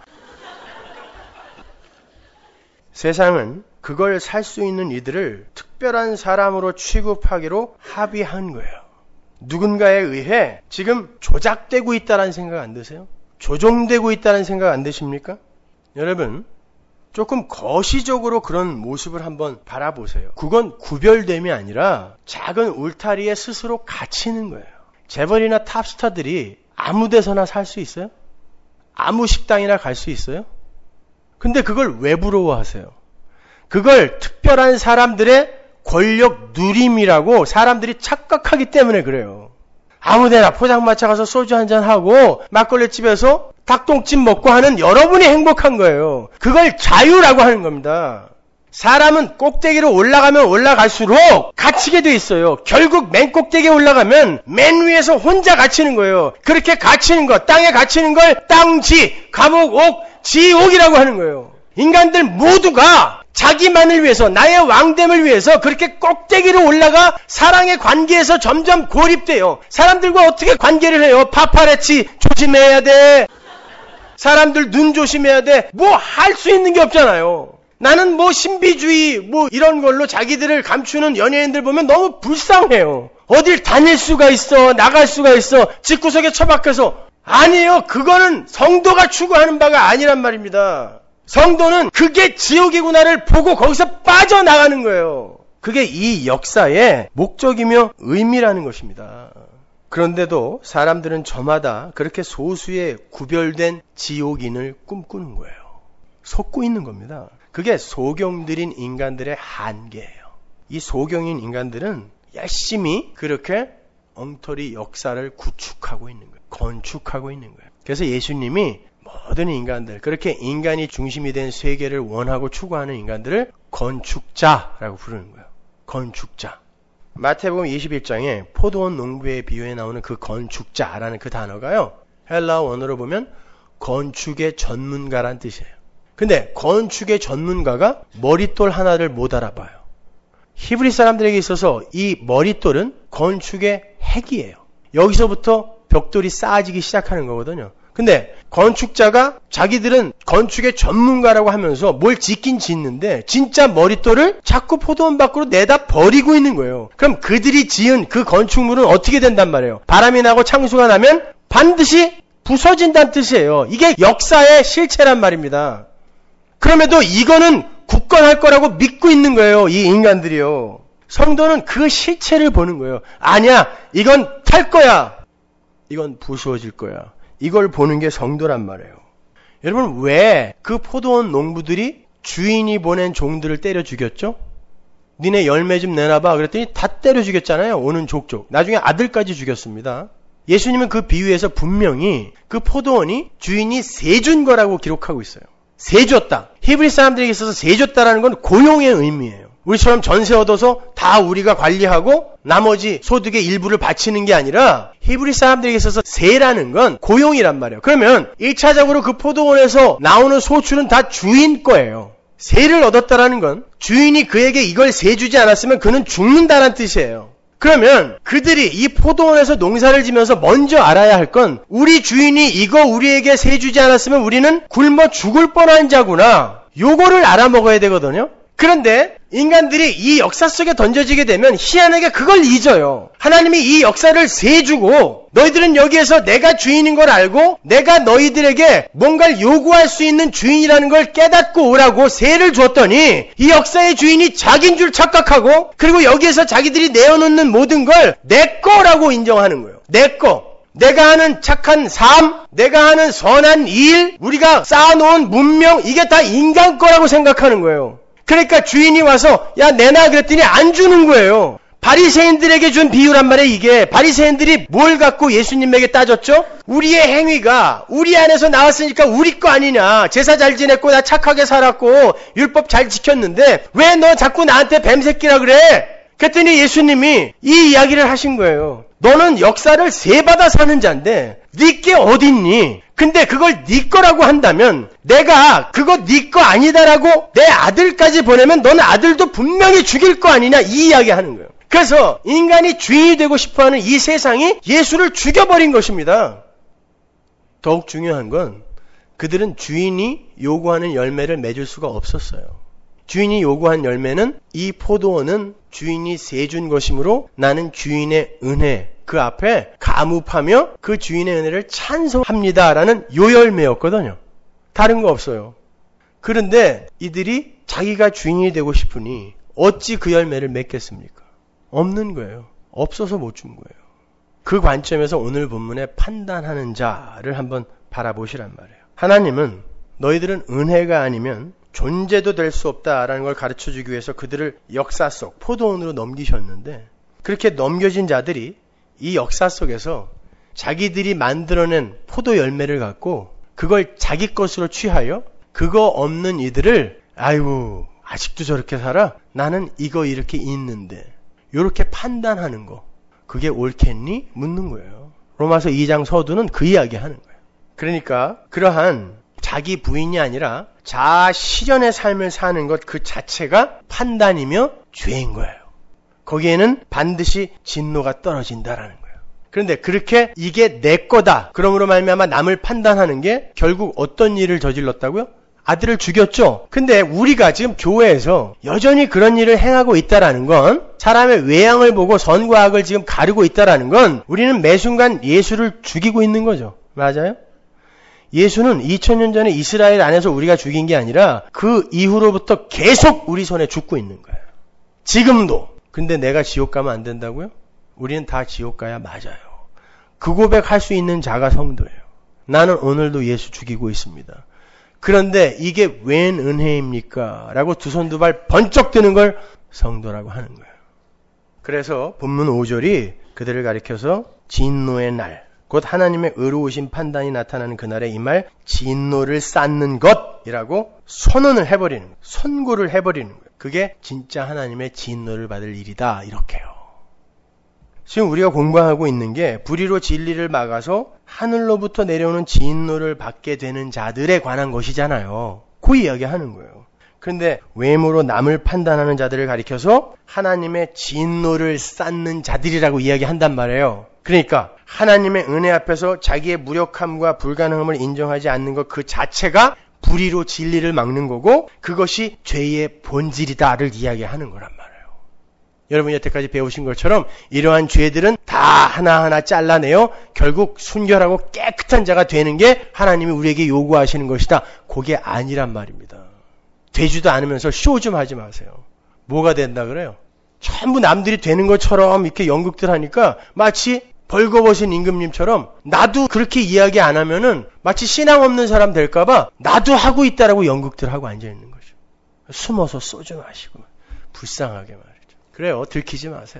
세상은 그걸 살 수 있는 이들을 특별한 사람으로 취급하기로 합의한 거예요. 누군가에 의해 지금 조작되고 있다는 생각 안 드세요? 조종되고 있다는 생각 안 드십니까? 여러분 조금 거시적으로 그런 모습을 한번 바라보세요. 그건 구별됨이 아니라 작은 울타리에 스스로 갇히는 거예요. 재벌이나 탑스타들이 아무 데서나 살 수 있어요? 아무 식당이나 갈 수 있어요? 근데 그걸 왜 부러워하세요? 그걸 특별한 사람들의 권력 누림이라고 사람들이 착각하기 때문에 그래요. 아무데나 포장마차 가서 소주 한잔하고 막걸리집에서 닭똥집 먹고 하는 여러분이 행복한 거예요. 그걸 자유라고 하는 겁니다. 사람은 꼭대기로 올라가면 올라갈수록 갇히게 돼 있어요. 결국 맨 꼭대기에 올라가면 맨 위에서 혼자 갇히는 거예요. 그렇게 갇히는 것, 땅에 갇히는 걸 땅지, 감옥, 옥, 지옥이라고 하는 거예요. 인간들 모두가 자기만을 위해서, 나의 왕됨을 위해서 그렇게 꼭대기로 올라가 사랑의 관계에서 점점 고립돼요. 사람들과 어떻게 관계를 해요? 파파레치 조심해야 돼. 사람들 눈 조심해야 돼. 뭐 할 수 있는 게 없잖아요. 나는 뭐 신비주의 뭐 이런 걸로 자기들을 감추는 연예인들 보면 너무 불쌍해요. 어딜 다닐 수가 있어, 나갈 수가 있어, 집구석에 처박혀서. 아니에요. 그거는 성도가 추구하는 바가 아니란 말입니다. 성도는 그게 지옥이구나를 보고 거기서 빠져나가는 거예요. 그게 이 역사의 목적이며 의미라는 것입니다. 그런데도 사람들은 저마다 그렇게 소수의 구별된 지옥인을 꿈꾸는 거예요. 속고 있는 겁니다. 그게 소경들인 인간들의 한계예요. 이 소경인 인간들은 열심히 그렇게 엉터리 역사를 구축하고 있는 거예요. 건축하고 있는 거예요. 그래서 예수님이 모든 인간들, 그렇게 인간이 중심이 된 세계를 원하고 추구하는 인간들을 건축자라고 부르는 거예요. 건축자. 마태복음 이십일 장에 포도원 농부의 비유에 나오는 그 건축자라는 그 단어가요, 헬라어 원어로 보면 건축의 전문가란 뜻이에요. 근데 건축의 전문가가 머릿돌 하나를 못 알아봐요. 히브리 사람들에게 있어서 이 머릿돌은 건축의 핵이에요. 여기서부터 벽돌이 쌓아지기 시작하는 거거든요. 근데 건축자가 자기들은 건축의 전문가라고 하면서 뭘 짓긴 짓는데 진짜 머릿돌을 자꾸 포도원 밖으로 내다 버리고 있는 거예요. 그럼 그들이 지은 그 건축물은 어떻게 된단 말이에요? 바람이 나고 창수가 나면 반드시 부서진다는 뜻이에요. 이게 역사의 실체란 말입니다. 그럼에도 이거는 굳건할 거라고 믿고 있는 거예요. 이 인간들이요. 성도는 그 실체를 보는 거예요. 아니야, 이건 탈 거야. 이건 부수어질 거야. 이걸 보는 게 성도란 말이에요. 여러분, 왜 그 포도원 농부들이 주인이 보낸 종들을 때려 죽였죠? 니네 열매 좀 내놔봐. 그랬더니 다 때려 죽였잖아요. 오는 족족. 나중에 아들까지 죽였습니다. 예수님은 그 비유에서 분명히 그 포도원이 주인이 세준 거라고 기록하고 있어요. 세줬다. 히브리 사람들에게 있어서 세줬다라는 건 고용의 의미예요. 우리처럼 전세 얻어서 다 우리가 관리하고 나머지 소득의 일부를 바치는 게 아니라 히브리 사람들에게 있어서 세라는 건 고용이란 말이에요. 그러면 일차적으로 그 포도원에서 나오는 소출은 다 주인 거예요. 세를 얻었다라는 건 주인이 그에게 이걸 세 주지 않았으면 그는 죽는다는 뜻이에요. 그러면 그들이 이 포도원에서 농사를 지면서 먼저 알아야 할 건 우리 주인이 이거 우리에게 세 주지 않았으면 우리는 굶어 죽을 뻔한 자구나. 요거를 알아먹어야 되거든요. 그런데 인간들이 이 역사 속에 던져지게 되면 희한하게 그걸 잊어요. 하나님이 이 역사를 세주고 너희들은 여기에서 내가 주인인 걸 알고 내가 너희들에게 뭔가를 요구할 수 있는 주인이라는 걸 깨닫고 오라고 세를 줬더니 이 역사의 주인이 자기인 줄 착각하고 그리고 여기에서 자기들이 내어놓는 모든 걸 내 거라고 인정하는 거예요. 내 거. 내가 하는 착한 삶, 내가 하는 선한 일, 우리가 쌓아놓은 문명, 이게 다 인간 거라고 생각하는 거예요. 그러니까 주인이 와서 야 내놔 그랬더니 안 주는 거예요. 바리새인들에게 준 비유란 말이에요. 이게 바리새인들이 뭘 갖고 예수님에게 따졌죠? 우리의 행위가 우리 안에서 나왔으니까 우리 거 아니냐. 제사 잘 지냈고 나 착하게 살았고 율법 잘 지켰는데 왜 너 자꾸 나한테 뱀새끼라 그래? 그랬더니 예수님이 이 이야기를 하신 거예요. 너는 역사를 세받아 사는 자인데 네 게 어딨니? 근데 그걸 네 거라고 한다면 내가 그거 네 거 아니다라고 내 아들까지 보내면 너는 아들도 분명히 죽일 거 아니냐 이 이야기 하는 거예요. 그래서 인간이 주인이 되고 싶어하는 이 세상이 예수를 죽여버린 것입니다. 더욱 중요한 건 그들은 주인이 요구하는 열매를 맺을 수가 없었어요. 주인이 요구한 열매는 이 포도원은 주인이 세준 것이므로 나는 주인의 은혜 그 앞에 가무하며 그 주인의 은혜를 찬송합니다라는 요 열매였거든요. 다른 거 없어요. 그런데 이들이 자기가 주인이 되고 싶으니 어찌 그 열매를 맺겠습니까? 없는 거예요. 없어서 못 준 거예요. 그 관점에서 오늘 본문에 판단하는 자를 한번 바라보시란 말이에요. 하나님은 너희들은 은혜가 아니면 존재도 될 수 없다라는 걸 가르쳐주기 위해서 그들을 역사 속 포도원으로 넘기셨는데 그렇게 넘겨진 자들이 이 역사 속에서 자기들이 만들어낸 포도 열매를 갖고 그걸 자기 것으로 취하여 그거 없는 이들을 아이고 아직도 저렇게 살아? 나는 이거 이렇게 있는데 이렇게 판단하는 거 그게 옳겠니? 묻는 거예요. 로마서 이 장 서두는 그 이야기 하는 거예요. 그러니까 그러한 자기 부인이 아니라 자아 실현의 삶을 사는 것 그 자체가 판단이며 죄인 거예요. 거기에는 반드시 진노가 떨어진다라는 거예요. 그런데 그렇게 이게 내 거다. 그러므로 말미암아 남을 판단하는 게 결국 어떤 일을 저질렀다고요? 아들을 죽였죠. 근데 우리가 지금 교회에서 여전히 그런 일을 행하고 있다라는 건, 사람의 외양을 보고 선과 악을 지금 가르고 있다라는 건 우리는 매 순간 예수를 죽이고 있는 거죠. 맞아요? 예수는 이천 년 전에 이스라엘 안에서 우리가 죽인 게 아니라 그 이후로부터 계속 우리 손에 죽고 있는 거예요. 지금도. 근데 내가 지옥 가면 안 된다고요? 우리는 다 지옥 가야 맞아요. 그 고백할 수 있는 자가 성도예요. 나는 오늘도 예수 죽이고 있습니다. 그런데 이게 웬 은혜입니까? 라고 두 손 두 발 번쩍 드는 걸 성도라고 하는 거예요. 그래서 본문 오 절이 그들을 가리켜서 진노의 날, 곧 하나님의 의로우신 판단이 나타나는 그날에 이 말 진노를 쌓는 것이라고 선언을 해버리는 거예요. 선고를 해버리는 거예요. 그게 진짜 하나님의 진노를 받을 일이다. 이렇게요. 지금 우리가 공부하고 있는 게 불의로 진리를 막아서 하늘로부터 내려오는 진노를 받게 되는 자들에 관한 것이잖아요. 그 이야기하는 거예요. 그런데 외모로 남을 판단하는 자들을 가리켜서 하나님의 진노를 쌓는 자들이라고 이야기한단 말이에요. 그러니까 하나님의 은혜 앞에서 자기의 무력함과 불가능함을 인정하지 않는 것 그 자체가 불의로 진리를 막는 거고, 그것이 죄의 본질이다를 이야기하는 거란 말이에요. 여러분이 여태까지 배우신 것처럼 이러한 죄들은 다 하나하나 잘라내어 결국 순결하고 깨끗한 자가 되는 게 하나님이 우리에게 요구하시는 것이다. 그게 아니란 말입니다. 되지도 않으면서 쇼 좀 하지 마세요. 뭐가 된다 그래요? 전부 남들이 되는 것처럼 이렇게 연극들 하니까 마치 벌거벗은 임금님처럼 나도 그렇게 이야기 안 하면은 마치 신앙 없는 사람 될까봐 나도 하고 있다라고 연극들 하고 앉아있는 거죠. 숨어서 소주 마시고 불쌍하게 말이죠. 그래요. 들키지 마세요.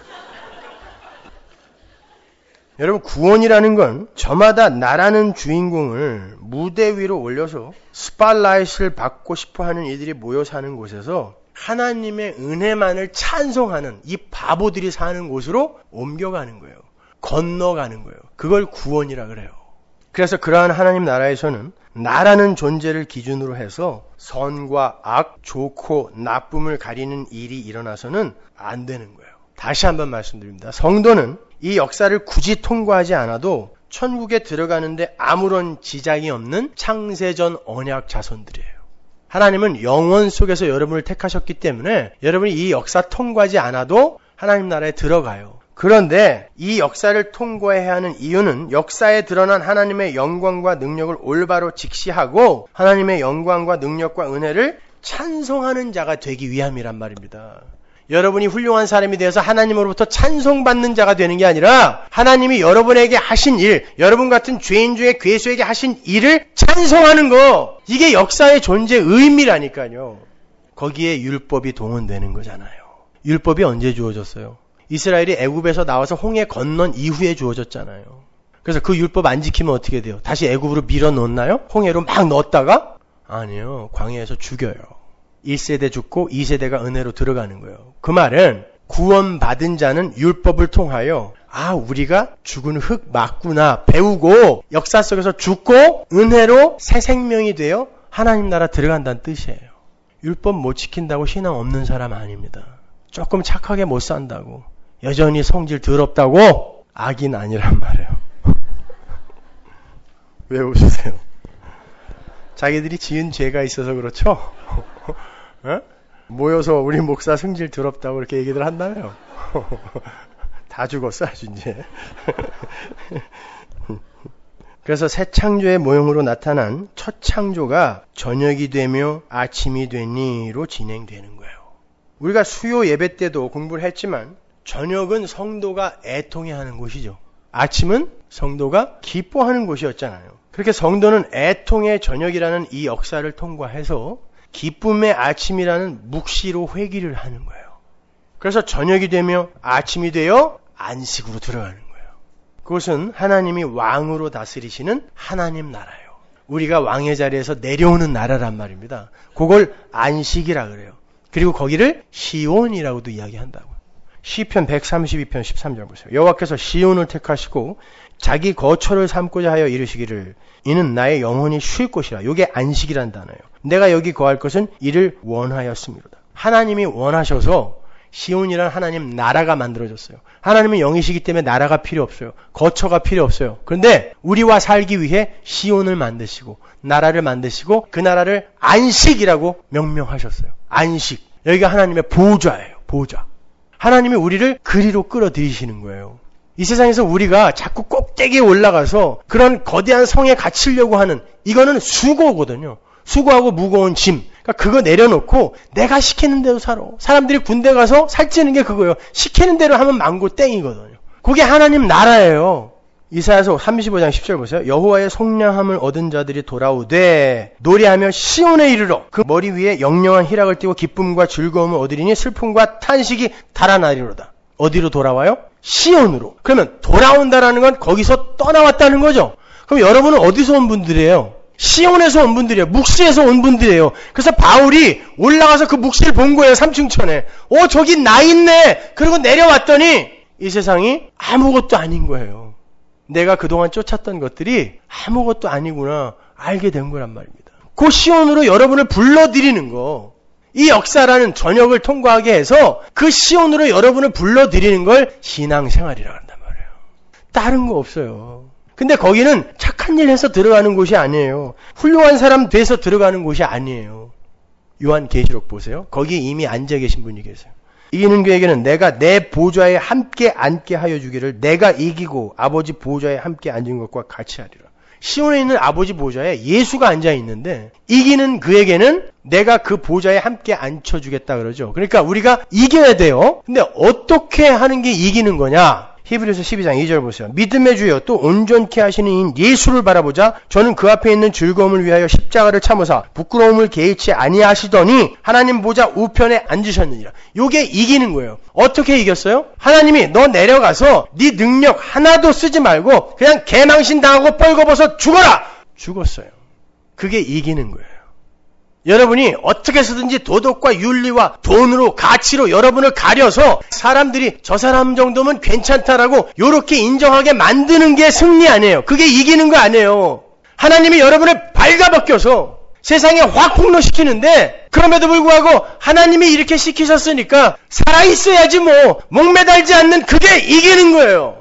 여러분, 구원이라는 건 저마다 나라는 주인공을 무대 위로 올려서 스팟라이트를 받고 싶어 하는 이들이 모여 사는 곳에서 하나님의 은혜만을 찬송하는 이 바보들이 사는 곳으로 옮겨가는 거예요. 건너가는 거예요. 그걸 구원이라 그래요. 그래서 그러한 하나님 나라에서는 나라는 존재를 기준으로 해서 선과 악, 좋고 나쁨을 가리는 일이 일어나서는 안 되는 거예요. 다시 한번 말씀드립니다. 성도는 이 역사를 굳이 통과하지 않아도 천국에 들어가는데 아무런 지장이 없는 창세전 언약 자손들이에요. 하나님은 영원 속에서 여러분을 택하셨기 때문에 여러분이 이 역사 통과하지 않아도 하나님 나라에 들어가요. 그런데 이 역사를 통과해야 하는 이유는 역사에 드러난 하나님의 영광과 능력을 올바로 직시하고 하나님의 영광과 능력과 은혜를 찬송하는 자가 되기 위함이란 말입니다. 여러분이 훌륭한 사람이 되어서 하나님으로부터 찬송받는 자가 되는 게 아니라 하나님이 여러분에게 하신 일, 여러분 같은 죄인 중에 괴수에게 하신 일을 찬송하는 거, 이게 역사의 존재의 의미라니까요. 거기에 율법이 동원되는 거잖아요. 율법이 언제 주어졌어요? 이스라엘이 애굽에서 나와서 홍해 건넌 이후에 주어졌잖아요. 그래서 그 율법 안 지키면 어떻게 돼요? 다시 애굽으로 밀어넣나요? 홍해로 막 넣었다가? 아니요. 광야에서 죽여요. 일 세대 죽고 이 세대가 은혜로 들어가는 거예요. 그 말은 구원받은 자는 율법을 통하여 아, 우리가 죽은 흙 맞구나 배우고 역사 속에서 죽고 은혜로 새 생명이 되어 하나님 나라 들어간다는 뜻이에요. 율법 못 지킨다고 신앙 없는 사람 아닙니다. 조금 착하게 못 산다고, 여전히 성질 더럽다고 악인 아니란 말이에요. 왜 웃으세요? 자기들이 지은 죄가 있어서 그렇죠? 어? 모여서 우리 목사 성질 더럽다고 이렇게 얘기들 한다며요. 다 죽었어 아주 이제. 그래서 새 창조의 모형으로 나타난 첫 창조가 저녁이 되며 아침이 되니로 진행되는 거예요. 우리가 수요 예배 때도 공부를 했지만 저녁은 성도가 애통해하는 곳이죠. 아침은 성도가 기뻐하는 곳이었잖아요. 그렇게 성도는 애통의 저녁이라는 이 역사를 통과해서 기쁨의 아침이라는 묵시로 회귀를 하는 거예요. 그래서 저녁이 되며 아침이 되어 안식으로 들어가는 거예요. 그것은 하나님이 왕으로 다스리시는 하나님 나라예요. 우리가 왕의 자리에서 내려오는 나라란 말입니다. 그걸 안식이라 그래요. 그리고 거기를 시온이라고도 이야기한다고요. 시편 백삼십이 편 십삼 절 보세요. 여호와께서 시온을 택하시고 자기 거처를 삼고자 하여 이르시기를 이는 나의 영혼이 쉴 곳이라. 요게 안식이란 단어예요. 내가 여기 거할 것은 이를 원하였음이로다. 하나님이 원하셔서 시온이란 하나님 나라가 만들어졌어요. 하나님은 영이시기 때문에 나라가 필요 없어요. 거처가 필요 없어요. 그런데 우리와 살기 위해 시온을 만드시고 나라를 만드시고 그 나라를 안식이라고 명명하셨어요. 안식. 여기가 하나님의 보좌예요. 보좌. 하나님이 우리를 그리로 끌어들이시는 거예요. 이 세상에서 우리가 자꾸 꼭대기에 올라가서 그런 거대한 성에 갇히려고 하는 이거는 수고거든요. 수고하고 무거운 짐. 그러니까 그거 내려놓고 내가 시키는 대로 살아. 사람들이 군대 가서 살찌는 게 그거예요. 시키는 대로 하면 망고 땡이거든요. 그게 하나님 나라예요. 이사야서 삼십오 장 십 절 보세요. 여호와의 속량함을 얻은 자들이 돌아오되 노래하며 시온에 이르러 그 머리 위에 영영한 희락을 띠고 기쁨과 즐거움을 얻으리니 슬픔과 탄식이 달아나리로다. 어디로 돌아와요? 시온으로. 그러면 돌아온다라는 건 거기서 떠나왔다는 거죠. 그럼 여러분은 어디서 온 분들이에요? 시온에서 온 분들이에요. 묵시에서 온 분들이에요. 그래서 바울이 올라가서 그 묵시를 본 거예요. 삼층천에. 어 저기 나 있네. 그리고 내려왔더니 이 세상이 아무것도 아닌 거예요. 내가 그동안 쫓았던 것들이 아무것도 아니구나 알게 된 거란 말입니다. 그 시온으로 여러분을 불러들이는 거. 이 역사라는 전역을 통과하게 해서 그 시온으로 여러분을 불러들이는 걸 신앙생활이라고 한단 말이에요. 다른 거 없어요. 근데 거기는 착한 일 해서 들어가는 곳이 아니에요. 훌륭한 사람 돼서 들어가는 곳이 아니에요. 요한계시록 보세요. 거기 이미 앉아 계신 분이 계세요. 이기는 그에게는 내가 내 보좌에 함께 앉게 하여 주기를 내가 이기고 아버지 보좌에 함께 앉은 것과 같이 하리라. 시온에 있는 아버지 보좌에 예수가 앉아 있는데 이기는 그에게는 내가 그 보좌에 함께 앉혀주겠다 그러죠. 그러니까 우리가 이겨야 돼요. 근데 어떻게 하는 게 이기는 거냐? 히브리서 십이 장 이 절 보세요. 믿음의 주여 또 온전케 하시는 이인 예수를 바라보자. 저는 그 앞에 있는 즐거움을 위하여 십자가를 참으사 부끄러움을 개의치 아니하시더니 하나님 보좌 우편에 앉으셨느니라. 요게 이기는 거예요. 어떻게 이겼어요? 하나님이 너 내려가서 네 능력 하나도 쓰지 말고 그냥 개망신 당하고 뻘거벗어 죽어라. 죽었어요. 그게 이기는 거예요. 여러분이 어떻게 해서든지 도덕과 윤리와 돈으로 가치로 여러분을 가려서 사람들이 저 사람 정도면 괜찮다라고 요렇게 인정하게 만드는 게 승리 아니에요. 그게 이기는 거 아니에요. 하나님이 여러분을 발가벗겨서 세상에 확 폭로시키는데 그럼에도 불구하고 하나님이 이렇게 시키셨으니까 살아있어야지 뭐 목매달지 않는 그게 이기는 거예요.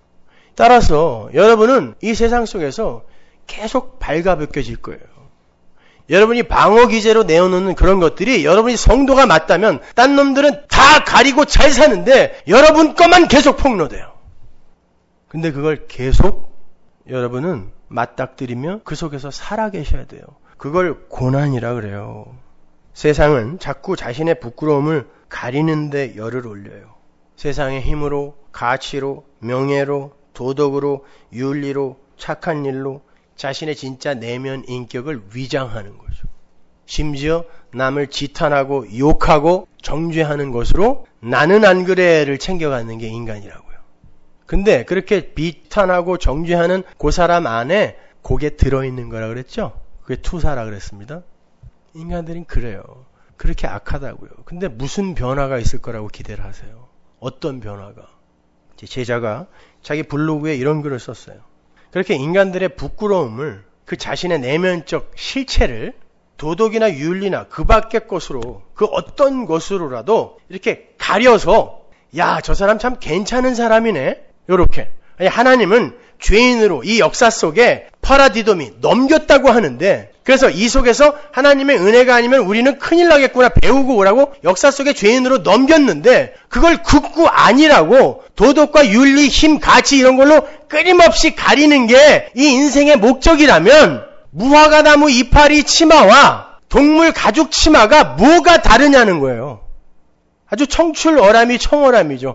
따라서 여러분은 이 세상 속에서 계속 발가벗겨질 거예요. 여러분이 방어 기제로 내어놓는 그런 것들이 여러분이 성도가 맞다면 딴 놈들은 다 가리고 잘 사는데 여러분 것만 계속 폭로돼요. 근데 그걸 계속 여러분은 맞닥뜨리며 그 속에서 살아계셔야 돼요. 그걸 고난이라 그래요. 세상은 자꾸 자신의 부끄러움을 가리는데 열을 올려요. 세상의 힘으로, 가치로, 명예로, 도덕으로, 윤리로, 착한 일로 자신의 진짜 내면 인격을 위장하는 거죠. 심지어 남을 지탄하고 욕하고 정죄하는 것으로 나는 안 그래를 챙겨가는 게 인간이라고요. 근데 그렇게 비탄하고 정죄하는 그 사람 안에 그게 들어있는 거라 그랬죠? 그게 투사라 그랬습니다. 인간들은 그래요. 그렇게 악하다고요. 근데 무슨 변화가 있을 거라고 기대를 하세요? 어떤 변화가? 제 제자가 자기 블로그에 이런 글을 썼어요. 그렇게 인간들의 부끄러움을 그 자신의 내면적 실체를 도덕이나 윤리나 그 밖의 것으로 그 어떤 것으로라도 이렇게 가려서 야, 저 사람 참 괜찮은 사람이네. 요렇게. 아니, 하나님은 죄인으로 이 역사 속에 파라디돔이 넘겼다고 하는데 그래서 이 속에서 하나님의 은혜가 아니면 우리는 큰일 나겠구나 배우고 오라고 역사 속에 죄인으로 넘겼는데 그걸 긋고 아니라고 도덕과 윤리, 힘, 가치 이런 걸로 끊임없이 가리는 게 이 인생의 목적이라면 무화과 나무 이파리 치마와 동물 가죽 치마가 뭐가 다르냐는 거예요. 아주 청출어람이 청어람이죠.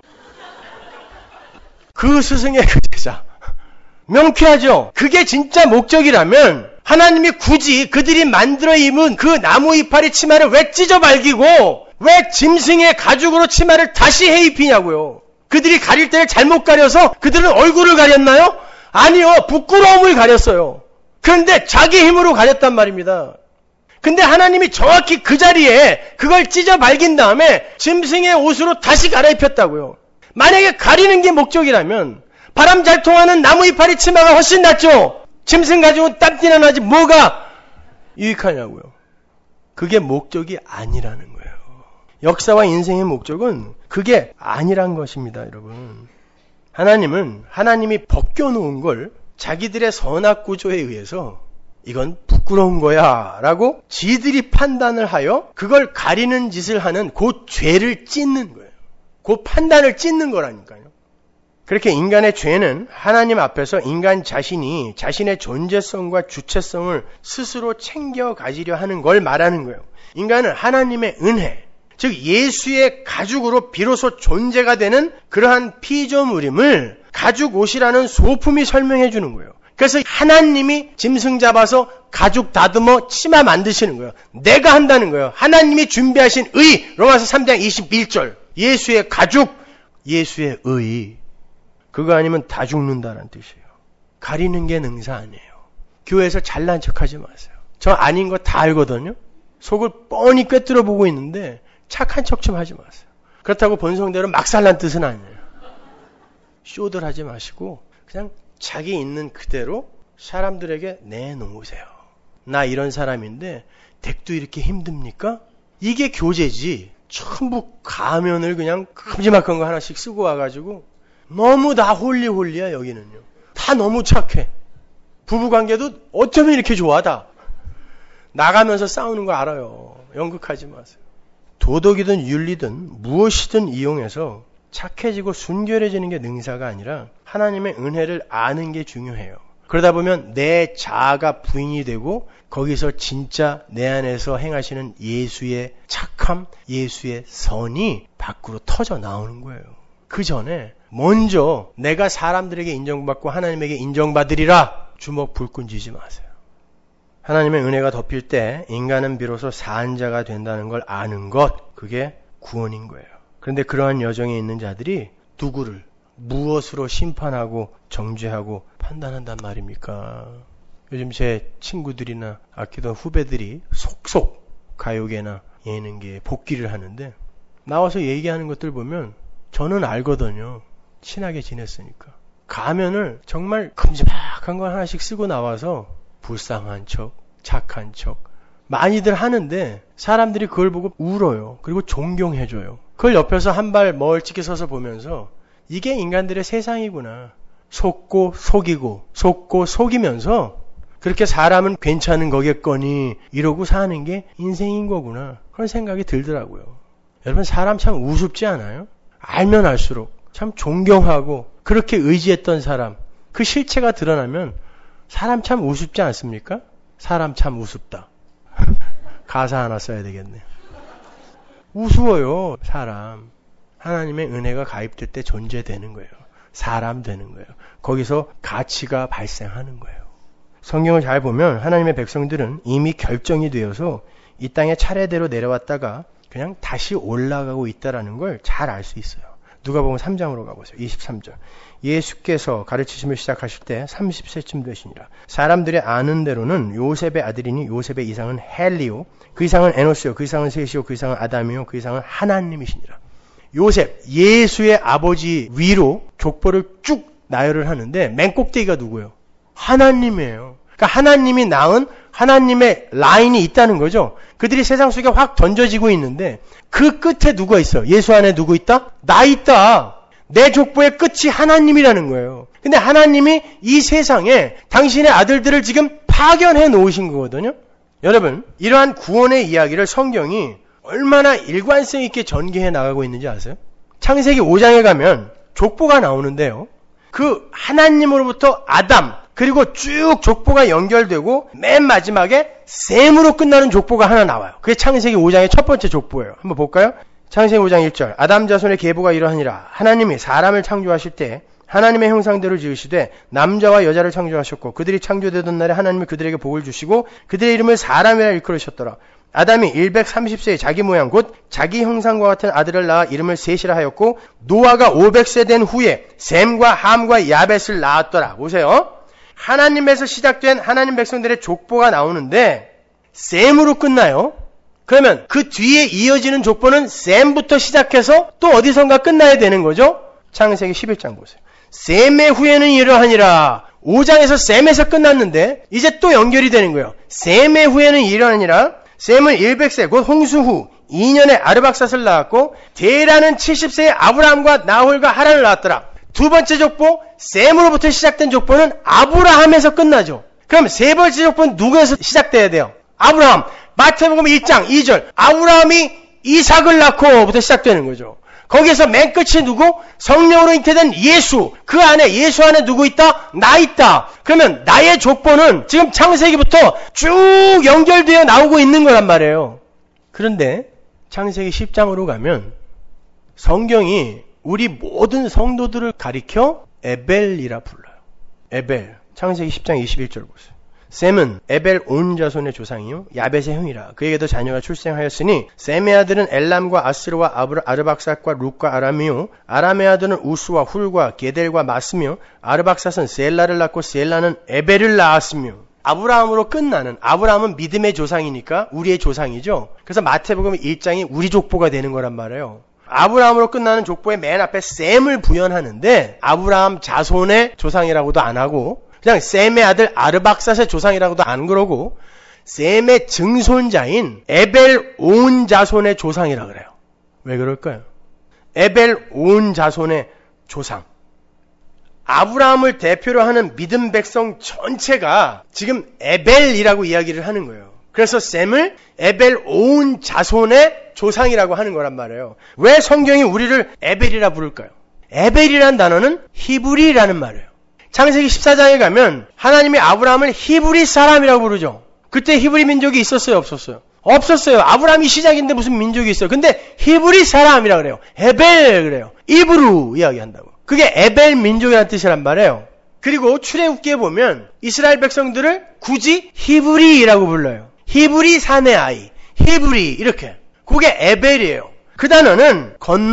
그 스승의 그 제자. 명쾌하죠? 그게 진짜 목적이라면 하나님이 굳이 그들이 만들어 입은 그 나무 이파리 치마를 왜 찢어 발기고 왜 짐승의 가죽으로 치마를 다시 해 입히냐고요. 그들이 가릴 때를 잘못 가려서 그들은 얼굴을 가렸나요? 아니요. 부끄러움을 가렸어요. 그런데 자기 힘으로 가렸단 말입니다. 근데 하나님이 정확히 그 자리에 그걸 찢어 발긴 다음에 짐승의 옷으로 다시 갈아입혔다고요. 만약에 가리는 게 목적이라면 바람 잘 통하는 나무 이파리 치마가 훨씬 낫죠. 짐승 가지고 땀띠나 나지 뭐가 유익하냐고요. 그게 목적이 아니라는 거예요. 역사와 인생의 목적은 그게 아니란 것입니다, 여러분. 하나님은 하나님이 벗겨놓은 걸 자기들의 선악 구조에 의해서 이건 부끄러운 거야 라고 지들이 판단을 하여 그걸 가리는 짓을 하는 그 죄를 찢는 거예요. 그 판단을 찢는 거라니까요. 그렇게 인간의 죄는 하나님 앞에서 인간 자신이 자신의 존재성과 주체성을 스스로 챙겨 가지려 하는 걸 말하는 거예요. 인간은 하나님의 은혜, 즉 예수의 가죽으로 비로소 존재가 되는 그러한 피조물임을 가죽 옷이라는 소품이 설명해 주는 거예요. 그래서 하나님이 짐승 잡아서 가죽 다듬어 치마 만드시는 거예요. 내가 한다는 거예요. 하나님이 준비하신 의, 로마서 삼 장 이십일 절. 예수의 가죽, 예수의 의. 그거 아니면 다 죽는다는 뜻이에요. 가리는 게 능사 아니에요. 교회에서 잘난 척하지 마세요. 저 아닌 거 다 알거든요. 속을 뻔히 꿰뚫어 보고 있는데 착한 척 좀 하지 마세요. 그렇다고 본성대로 막 살란 뜻은 아니에요. 쇼들 하지 마시고 그냥 자기 있는 그대로 사람들에게 내놓으세요. 나 이런 사람인데 댁도 이렇게 힘듭니까? 이게 교제지. 전부 가면을 그냥 큼지막한 거 하나씩 쓰고 와가지고 너무 다 홀리홀리야 여기는요. 다 너무 착해. 부부관계도 어쩌면 이렇게 좋아 다. 나가면서 싸우는 거 알아요. 연극하지 마세요. 도덕이든 윤리든 무엇이든 이용해서 착해지고 순결해지는 게 능사가 아니라 하나님의 은혜를 아는 게 중요해요. 그러다 보면 내 자아가 부인이 되고 거기서 진짜 내 안에서 행하시는 예수의 착함, 예수의 선이 밖으로 터져 나오는 거예요. 그 전에 먼저 내가 사람들에게 인정받고 하나님에게 인정받으리라 주먹 불끈 쥐지 마세요. 하나님의 은혜가 덮일 때 인간은 비로소 사한 자가 된다는 걸 아는 것, 그게 구원인 거예요. 그런데 그러한 여정에 있는 자들이 누구를 무엇으로 심판하고 정죄하고 판단한단 말입니까? 요즘 제 친구들이나 아끼던 후배들이 속속 가요계나 예능계에 복귀를 하는데 나와서 얘기하는 것들 보면 저는 알거든요. 친하게 지냈으니까. 가면을 정말 큼지막한 걸 하나씩 쓰고 나와서 불쌍한 척, 착한 척 많이들 하는데 사람들이 그걸 보고 울어요. 그리고 존경해줘요. 그걸 옆에서 한 발 멀찍이 서서 보면서 이게 인간들의 세상이구나. 속고 속이고 속고 속이면서 그렇게 사람은 괜찮은 거겠거니 이러고 사는 게 인생인 거구나. 그런 생각이 들더라고요. 여러분 사람 참 우습지 않아요? 알면 알수록 참 존경하고 그렇게 의지했던 사람 그 실체가 드러나면 사람 참 우습지 않습니까? 사람 참 우습다. 가사 하나 써야 되겠네요. 우스워요 사람. 하나님의 은혜가 가입될 때 존재되는 거예요. 사람 되는 거예요. 거기서 가치가 발생하는 거예요. 성경을 잘 보면 하나님의 백성들은 이미 결정이 되어서 이 땅에 차례대로 내려왔다가 그냥 다시 올라가고 있다는 걸 잘 알 수 있어요. 누가복음 삼 장으로 가보세요. 이십삼 절. 예수께서 가르치심을 시작하실 때 삼십 세쯤 되시니라. 사람들이 아는 대로는 요셉의 아들이니 요셉의 이상은 헬리오, 그 이상은 에노스요, 그 이상은 셋이요, 그 이상은 아담이요, 그 이상은 하나님이시니라. 요셉, 예수의 아버지 위로 족보를 쭉 나열을 하는데 맨 꼭대기가 누구예요? 하나님이에요. 그러니까 하나님이 낳은 하나님의 라인이 있다는 거죠. 그들이 세상 속에 확 던져지고 있는데 그 끝에 누가 있어? 예수 안에 누구 있다? 나 있다. 내 족보의 끝이 하나님이라는 거예요. 근데 하나님이 이 세상에 당신의 아들들을 지금 파견해 놓으신 거거든요. 여러분, 이러한 구원의 이야기를 성경이 얼마나 일관성 있게 전개해 나가고 있는지 아세요? 창세기 오 장에 가면 족보가 나오는데요. 그 하나님으로부터 아담, 그리고 쭉 족보가 연결되고 맨 마지막에 셈으로 끝나는 족보가 하나 나와요. 그게 창세기 오 장의 첫 번째 족보예요. 한번 볼까요? 창세기 오 장 일 절. 아담 자손의 계보가 이러하니라. 하나님이 사람을 창조하실 때 하나님의 형상대로 지으시되 남자와 여자를 창조하셨고 그들이 창조되던 날에 하나님이 그들에게 복을 주시고 그들의 이름을 사람이라 일컬으셨더라. 아담이 백삼십 세의 자기 모양 곧 자기 형상과 같은 아들을 낳아 이름을 셋이라 하였고 노아가 오백 세 된 후에 셈과 함과 야벳을 낳았더라. 보세요. 하나님에서 시작된 하나님 백성들의 족보가 나오는데 셈으로 끝나요. 그러면 그 뒤에 이어지는 족보는 셈부터 시작해서 또 어디선가 끝나야 되는 거죠. 창세기 십일 장 보세요. 셈의 후에는 이러하니라. 오 장에서 셈에서 끝났는데 이제 또 연결이 되는 거예요. 셈의 후에는 이러하니라. 셈은 백 세 곧 홍수 후 이 년에 아르박삿을 낳았고 데라는 칠십 세에 아브라함과 나홀과 하란을 낳았더라. 두 번째 족보 셈으로부터 시작된 족보는 아브라함에서 끝나죠. 그럼 세 번째 족보는 누구에서 시작돼야 돼요? 아브라함. 마태복음 일 장 이 절 아브라함이 이삭을 낳고부터 시작되는 거죠. 거기에서 맨 끝이 누구? 성령으로 잉태된 예수. 그 안에 예수 안에 누구 있다? 나 있다. 그러면 나의 족보는 지금 창세기부터 쭉 연결되어 나오고 있는 거란 말이에요. 그런데 창세기 십 장으로 가면 성경이 우리 모든 성도들을 가리켜 에벨이라 불러요. 에벨. 창세기 십 장 이십일 절 보세요. 셈은 에벨 온 자손의 조상이요 야벳의 형이라. 그에게도 자녀가 출생하였으니 셈의 아들은 엘람과 아스르와 아르박삿과 룻과 아람이요 아람의 아들은 우스와 훌과 게델과 마스며 아르박삿은 셀라를 낳고 셀라는 에벨을 낳았으며. 아브라함으로 끝나는, 아브라함은 믿음의 조상이니까 우리의 조상이죠. 그래서 마태복음 일 장이 우리 족보가 되는 거란 말이에요. 아브라함으로 끝나는 족보의 맨 앞에 셈을 부연하는데 아브라함 자손의 조상이라고도 안 하고 그냥 셈의 아들 아르박삿의 조상이라고도 안 그러고 셈의 증손자인 에벨 온 자손의 조상이라 그래요. 왜 그럴까요? 에벨 온 자손의 조상. 아브라함을 대표로 하는 믿음 백성 전체가 지금 에벨이라고 이야기를 하는 거예요. 그래서 셈을 에벨 온 자손의 조상이라고 하는 거란 말이에요. 왜 성경이 우리를 에벨이라 부를까요? 에벨이라는 단어는 히브리라는 말이에요. 창세기 십사 장에 가면 하나님이 아브라함을 히브리 사람이라고 부르죠. 그때 히브리 민족이 있었어요? 없었어요? 없었어요. 아브라함이 시작인데 무슨 민족이 있어요? 근데 히브리 사람이라고 그래요. 에벨 그래요. 이브루 이야기한다고. 그게 에벨 민족이라는 뜻이란 말이에요. 그리고 출애굽기에 보면 이스라엘 백성들을 굳이 히브리라고 불러요. 히브리 산의 아이, 히브리 이렇게. 그게 에벨이에요. 그 단어는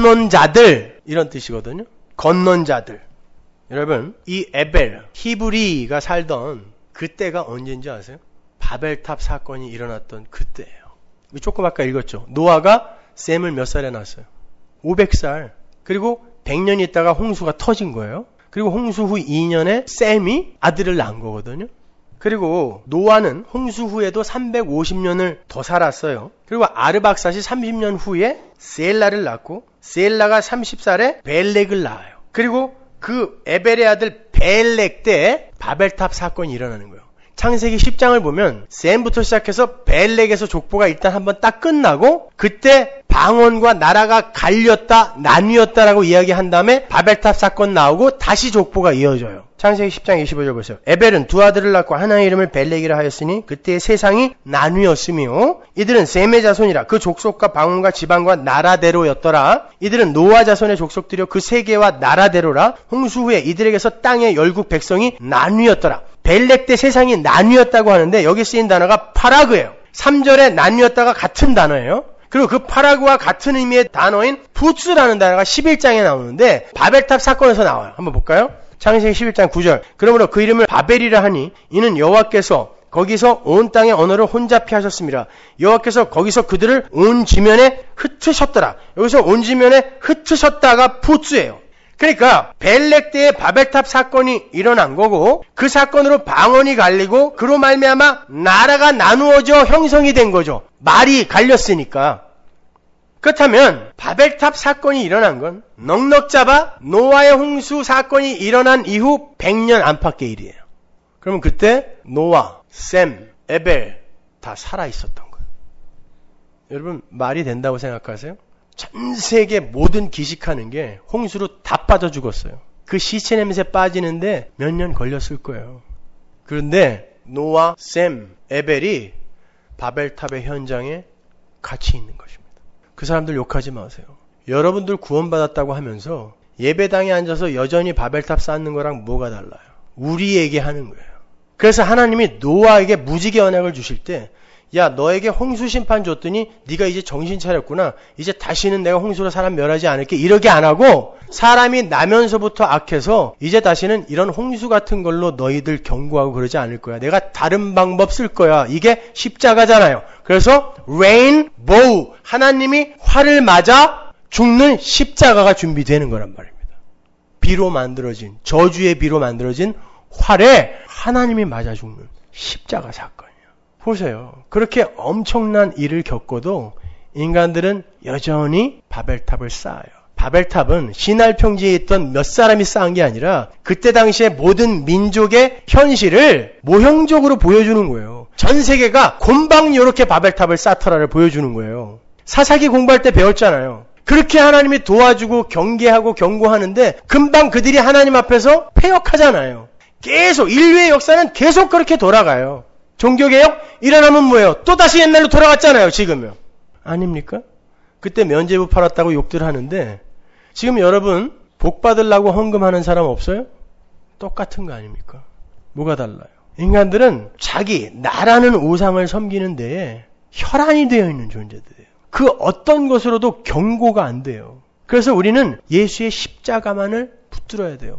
건넌자들 이런 뜻이거든요. 건넌자들. 여러분 이 에벨, 히브리가 살던 그때가 언제인지 아세요? 바벨탑 사건이 일어났던 그때예요. 조금 아까 읽었죠. 노아가 셈을 몇 살에 낳았어요? 오백 살. 그리고 백 년 있다가 홍수가 터진 거예요. 그리고 홍수 후 이 년에 셈이 아들을 낳은 거거든요. 그리고 노아는 홍수 후에도 삼백오십 년을 더 살았어요. 그리고 아르박삿이 삼십 년 후에 셀라를 낳고 셀라가 삼십 살에 벨렉을 낳아요. 그리고 그 에벨의 아들 벨렉 때 바벨탑 사건이 일어나는 거예요. 창세기 십 장을 보면 셈부터 시작해서 벨렉에서 족보가 일단 한번 딱 끝나고 그때 방언과 나라가 갈렸다, 나뉘었다라고 이야기한 다음에 바벨탑 사건 나오고 다시 족보가 이어져요. 창세기 십 장 이십오 절 보세요. 에벨은 두 아들을 낳고 하나의 이름을 벨렉이라 하였으니 그때의 세상이 나뉘었으며 이들은 셈의 자손이라 그 족속과 방언과 지방과 나라대로였더라. 이들은 노아 자손의 족속들이요 그 세계와 나라대로라. 홍수 후에 이들에게서 땅의 열국 백성이 나뉘었더라. 벨렉 때 세상이 나뉘었다고 하는데 여기 쓰인 단어가 파라그예요. 삼 절에 나뉘었다가 같은 단어예요. 그리고 그 파라그와 같은 의미의 단어인 푸츠라는 단어가 십일 장에 나오는데 바벨탑 사건에서 나와요. 한번 볼까요? 창세기 십일 장 구 절. 그러므로 그 이름을 바벨이라 하니 이는 여호와께서 거기서 온 땅의 언어를 혼잡히 하셨습니다. 여호와께서 거기서 그들을 온 지면에 흩으셨더라. 여기서 온 지면에 흩으셨다가 푸츠예요. 그러니까 벨렉 때의 바벨탑 사건이 일어난 거고 그 사건으로 방언이 갈리고 그로 말미암아 나라가 나누어져 형성이 된 거죠. 말이 갈렸으니까. 그렇다면 바벨탑 사건이 일어난 건 넉넉 잡아 노아의 홍수 사건이 일어난 이후 백 년 안팎의 일이에요. 그러면 그때 노아, 셈, 에벨 다 살아있었던 거예요. 여러분 말이 된다고 생각하세요? 전 세계 모든 기식하는 게 홍수로 다 빠져 죽었어요. 그 시체 냄새 빠지는데 몇 년 걸렸을 거예요. 그런데 노아, 셈, 에벨이 바벨탑의 현장에 같이 있는 것입니다. 그 사람들 욕하지 마세요. 여러분들 구원받았다고 하면서 예배당에 앉아서 여전히 바벨탑 쌓는 거랑 뭐가 달라요? 우리에게 하는 거예요. 그래서 하나님이 노아에게 무지개 언약을 주실 때 야 너에게 홍수 심판 줬더니 네가 이제 정신 차렸구나. 이제 다시는 내가 홍수로 사람 멸하지 않을게. 이렇게 안 하고 사람이 나면서부터 악해서 이제 다시는 이런 홍수 같은 걸로 너희들 경고하고 그러지 않을 거야. 내가 다른 방법 쓸 거야. 이게 십자가잖아요. 그래서 레인보우 하나님이 활을 맞아 죽는 십자가가 준비되는 거란 말입니다. 비로 만들어진, 저주의 비로 만들어진 활에 하나님이 맞아 죽는 십자가 사건이에요. 보세요. 그렇게 엄청난 일을 겪고도 인간들은 여전히 바벨탑을 쌓아요. 바벨탑은 시날 평지에 있던 몇 사람이 쌓은 게 아니라 그때 당시에 모든 민족의 현실을 모형적으로 보여주는 거예요. 전 세계가 곰방 요렇게 바벨탑을 쌓더라를 보여주는 거예요. 사사기 공부할 때 배웠잖아요. 그렇게 하나님이 도와주고 경계하고 경고하는데 금방 그들이 하나님 앞에서 패역하잖아요. 계속 인류의 역사는 계속 그렇게 돌아가요. 종교개혁 일어나면 뭐예요? 또다시 옛날로 돌아갔잖아요. 지금요. 아닙니까? 그때 면죄부 팔았다고 욕들 하는데 지금 여러분 복 받으려고 헌금하는 사람 없어요? 똑같은 거 아닙니까? 뭐가 달라요? 인간들은 자기 나라는 우상을 섬기는 데에 혈안이 되어 있는 존재들이에요. 그 어떤 것으로도 경고가 안 돼요. 그래서 우리는 예수의 십자가만을 붙들어야 돼요.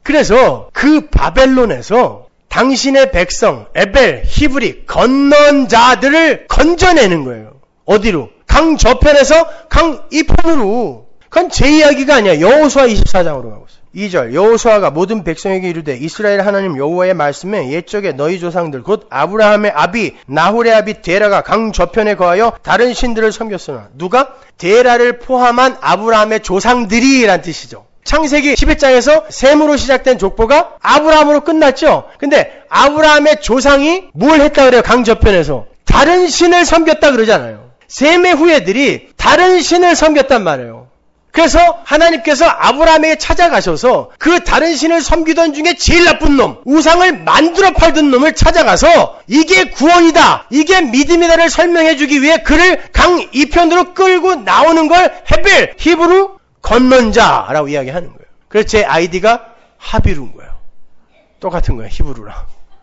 그래서 그 바벨론에서 당신의 백성 에벨, 히브리 건넌 자들을 건져내는 거예요. 어디로? 강 저편에서 강 이편으로. 그건 제 이야기가 아니야. 여호수아 이십사 장으로 가고 있어요. 이 절 여호수아가 모든 백성에게 이르되 이스라엘 하나님 여호와의 말씀에 옛적에 너희 조상들 곧 아브라함의 아비 나홀의 아비 데라가 강 저편에 거하여 다른 신들을 섬겼으나 누가? 데라를 포함한 아브라함의 조상들이 라는 뜻이죠. 창세기 십일 장에서 셈으로 시작된 족보가 아브라함으로 끝났죠. 근데 아브라함의 조상이 뭘 했다 그래요? 강 저편에서 다른 신을 섬겼다 그러잖아요. 셈의 후예들이 다른 신을 섬겼단 말이에요. 그래서 하나님께서 아브라함에게 찾아가셔서 그 다른 신을 섬기던 중에 제일 나쁜 놈, 우상을 만들어 팔던 놈을 찾아가서 이게 구원이다, 이게 믿음이다를 설명해 주기 위해 그를 강 이편으로 끌고 나오는 걸 헤벨, 히브루 건넌 자라고 이야기하는 거예요. 그래서 제 아이디가 하비루인 거예요. 똑같은 거예요. 히브루랑.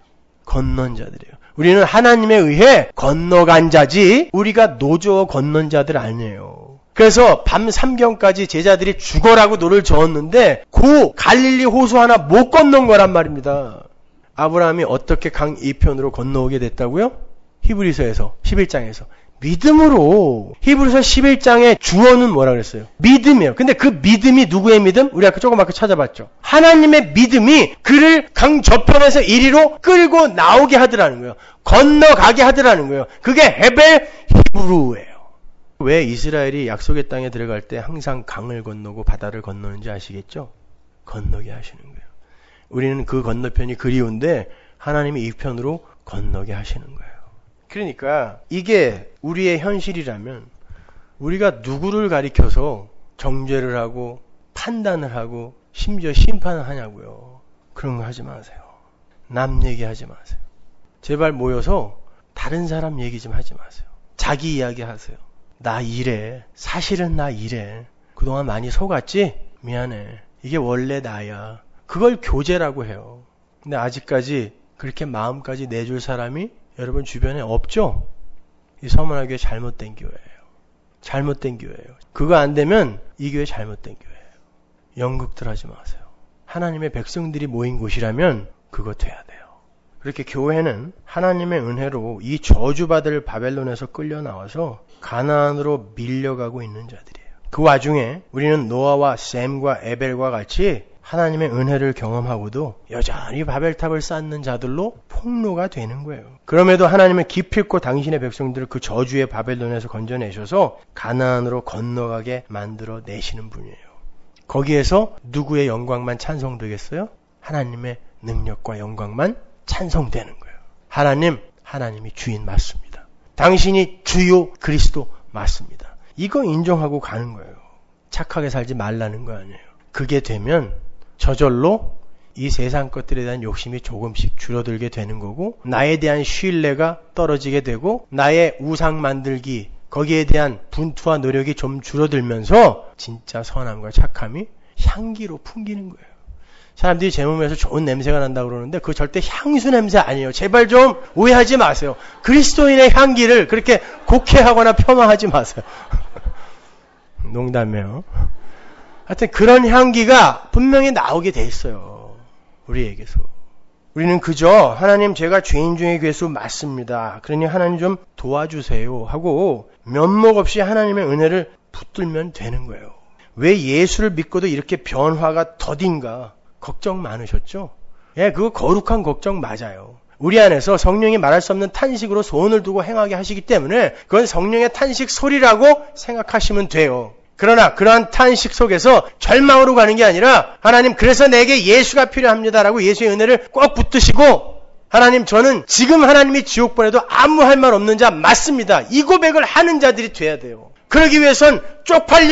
건넌 자들이에요. 우리는 하나님에 의해 건너간 자지 우리가 노조 건넌 자들 아니에요. 그래서 밤 삼경까지 제자들이 죽어라고 노를 저었는데 고 갈릴리 호수 하나 못 건넌 거란 말입니다. 아브라함이 어떻게 강 이편으로 건너오게 됐다고요? 히브리서에서 십일 장에서 믿음으로. 히브리서 십일 장의 주어는 뭐라 그랬어요? 믿음이에요. 근데 그 믿음이 누구의 믿음? 우리 아까 조금 아까 찾아봤죠. 하나님의 믿음이 그를 강 저편에서 이리로 끌고 나오게 하더라는 거예요. 건너가게 하더라는 거예요. 그게 헤벨 히브루예요. 왜 이스라엘이 약속의 땅에 들어갈 때 항상 강을 건너고 바다를 건너는지 아시겠죠? 건너게 하시는 거예요. 우리는 그 건너편이 그리운데 하나님이 이 편으로 건너게 하시는 거예요. 그러니까 이게 우리의 현실이라면 우리가 누구를 가리켜서 정죄를 하고 판단을 하고 심지어 심판을 하냐고요. 그런 거 하지 마세요. 남 얘기하지 마세요. 제발 모여서 다른 사람 얘기 좀 하지 마세요. 자기 이야기 하세요. 나 이래. 사실은 나 이래. 그동안 많이 속았지? 미안해. 이게 원래 나야. 그걸 교제라고 해요. 근데 아직까지 그렇게 마음까지 내줄 사람이 여러분 주변에 없죠? 이 서문화교회 잘못된 교회예요. 잘못된 교회예요. 그거 안 되면 이 교회 잘못된 교회예요. 연극들 하지 마세요. 하나님의 백성들이 모인 곳이라면 그거 돼야 돼요. 그렇게 교회는 하나님의 은혜로 이 저주받을 바벨론에서 끌려 나와서 가나안으로 밀려가고 있는 자들이에요. 그 와중에 우리는 노아와 셈과 에벨과 같이 하나님의 은혜를 경험하고도 여전히 바벨탑을 쌓는 자들로 폭로가 되는 거예요. 그럼에도 하나님은 기필코 당신의 백성들을 그 저주의 바벨론에서 건져내셔서 가나안으로 건너가게 만들어 내시는 분이에요. 거기에서 누구의 영광만 찬송되겠어요? 하나님의 능력과 영광만 찬송되는 거예요. 하나님, 하나님이 주인 맞습니다. 당신이 주요 그리스도 맞습니다. 이거 인정하고 가는 거예요. 착하게 살지 말라는 거 아니에요. 그게 되면 저절로 이 세상 것들에 대한 욕심이 조금씩 줄어들게 되는 거고 나에 대한 신뢰가 떨어지게 되고 나의 우상 만들기 거기에 대한 분투와 노력이 좀 줄어들면서 진짜 선함과 착함이 향기로 풍기는 거예요. 사람들이 제 몸에서 좋은 냄새가 난다고 그러는데 그거 절대 향수 냄새 아니에요. 제발 좀 오해하지 마세요. 그리스도인의 향기를 그렇게 곡해하거나 폄하하지 마세요. 농담이에요. 하여튼 그런 향기가 분명히 나오게 돼 있어요. 우리에게서. 우리는 그저 하나님 제가 죄인 중에 괴수 맞습니다. 그러니 하나님 좀 도와주세요 하고 면목 없이 하나님의 은혜를 붙들면 되는 거예요. 왜 예수를 믿고도 이렇게 변화가 더딘가 걱정 많으셨죠? 예, 그거 거룩한 걱정 맞아요. 우리 안에서 성령이 말할 수 없는 탄식으로 소원을 두고 행하게 하시기 때문에 그건 성령의 탄식 소리라고 생각하시면 돼요. 그러나 그러한 탄식 속에서 절망으로 가는 게 아니라 하나님 그래서 내게 예수가 필요합니다라고 예수의 은혜를 꼭 붙드시고 하나님 저는 지금 하나님이 지옥 보내도 아무 할 말 없는 자 맞습니다. 이 고백을 하는 자들이 돼야 돼요. 그러기 위해선 쪽팔린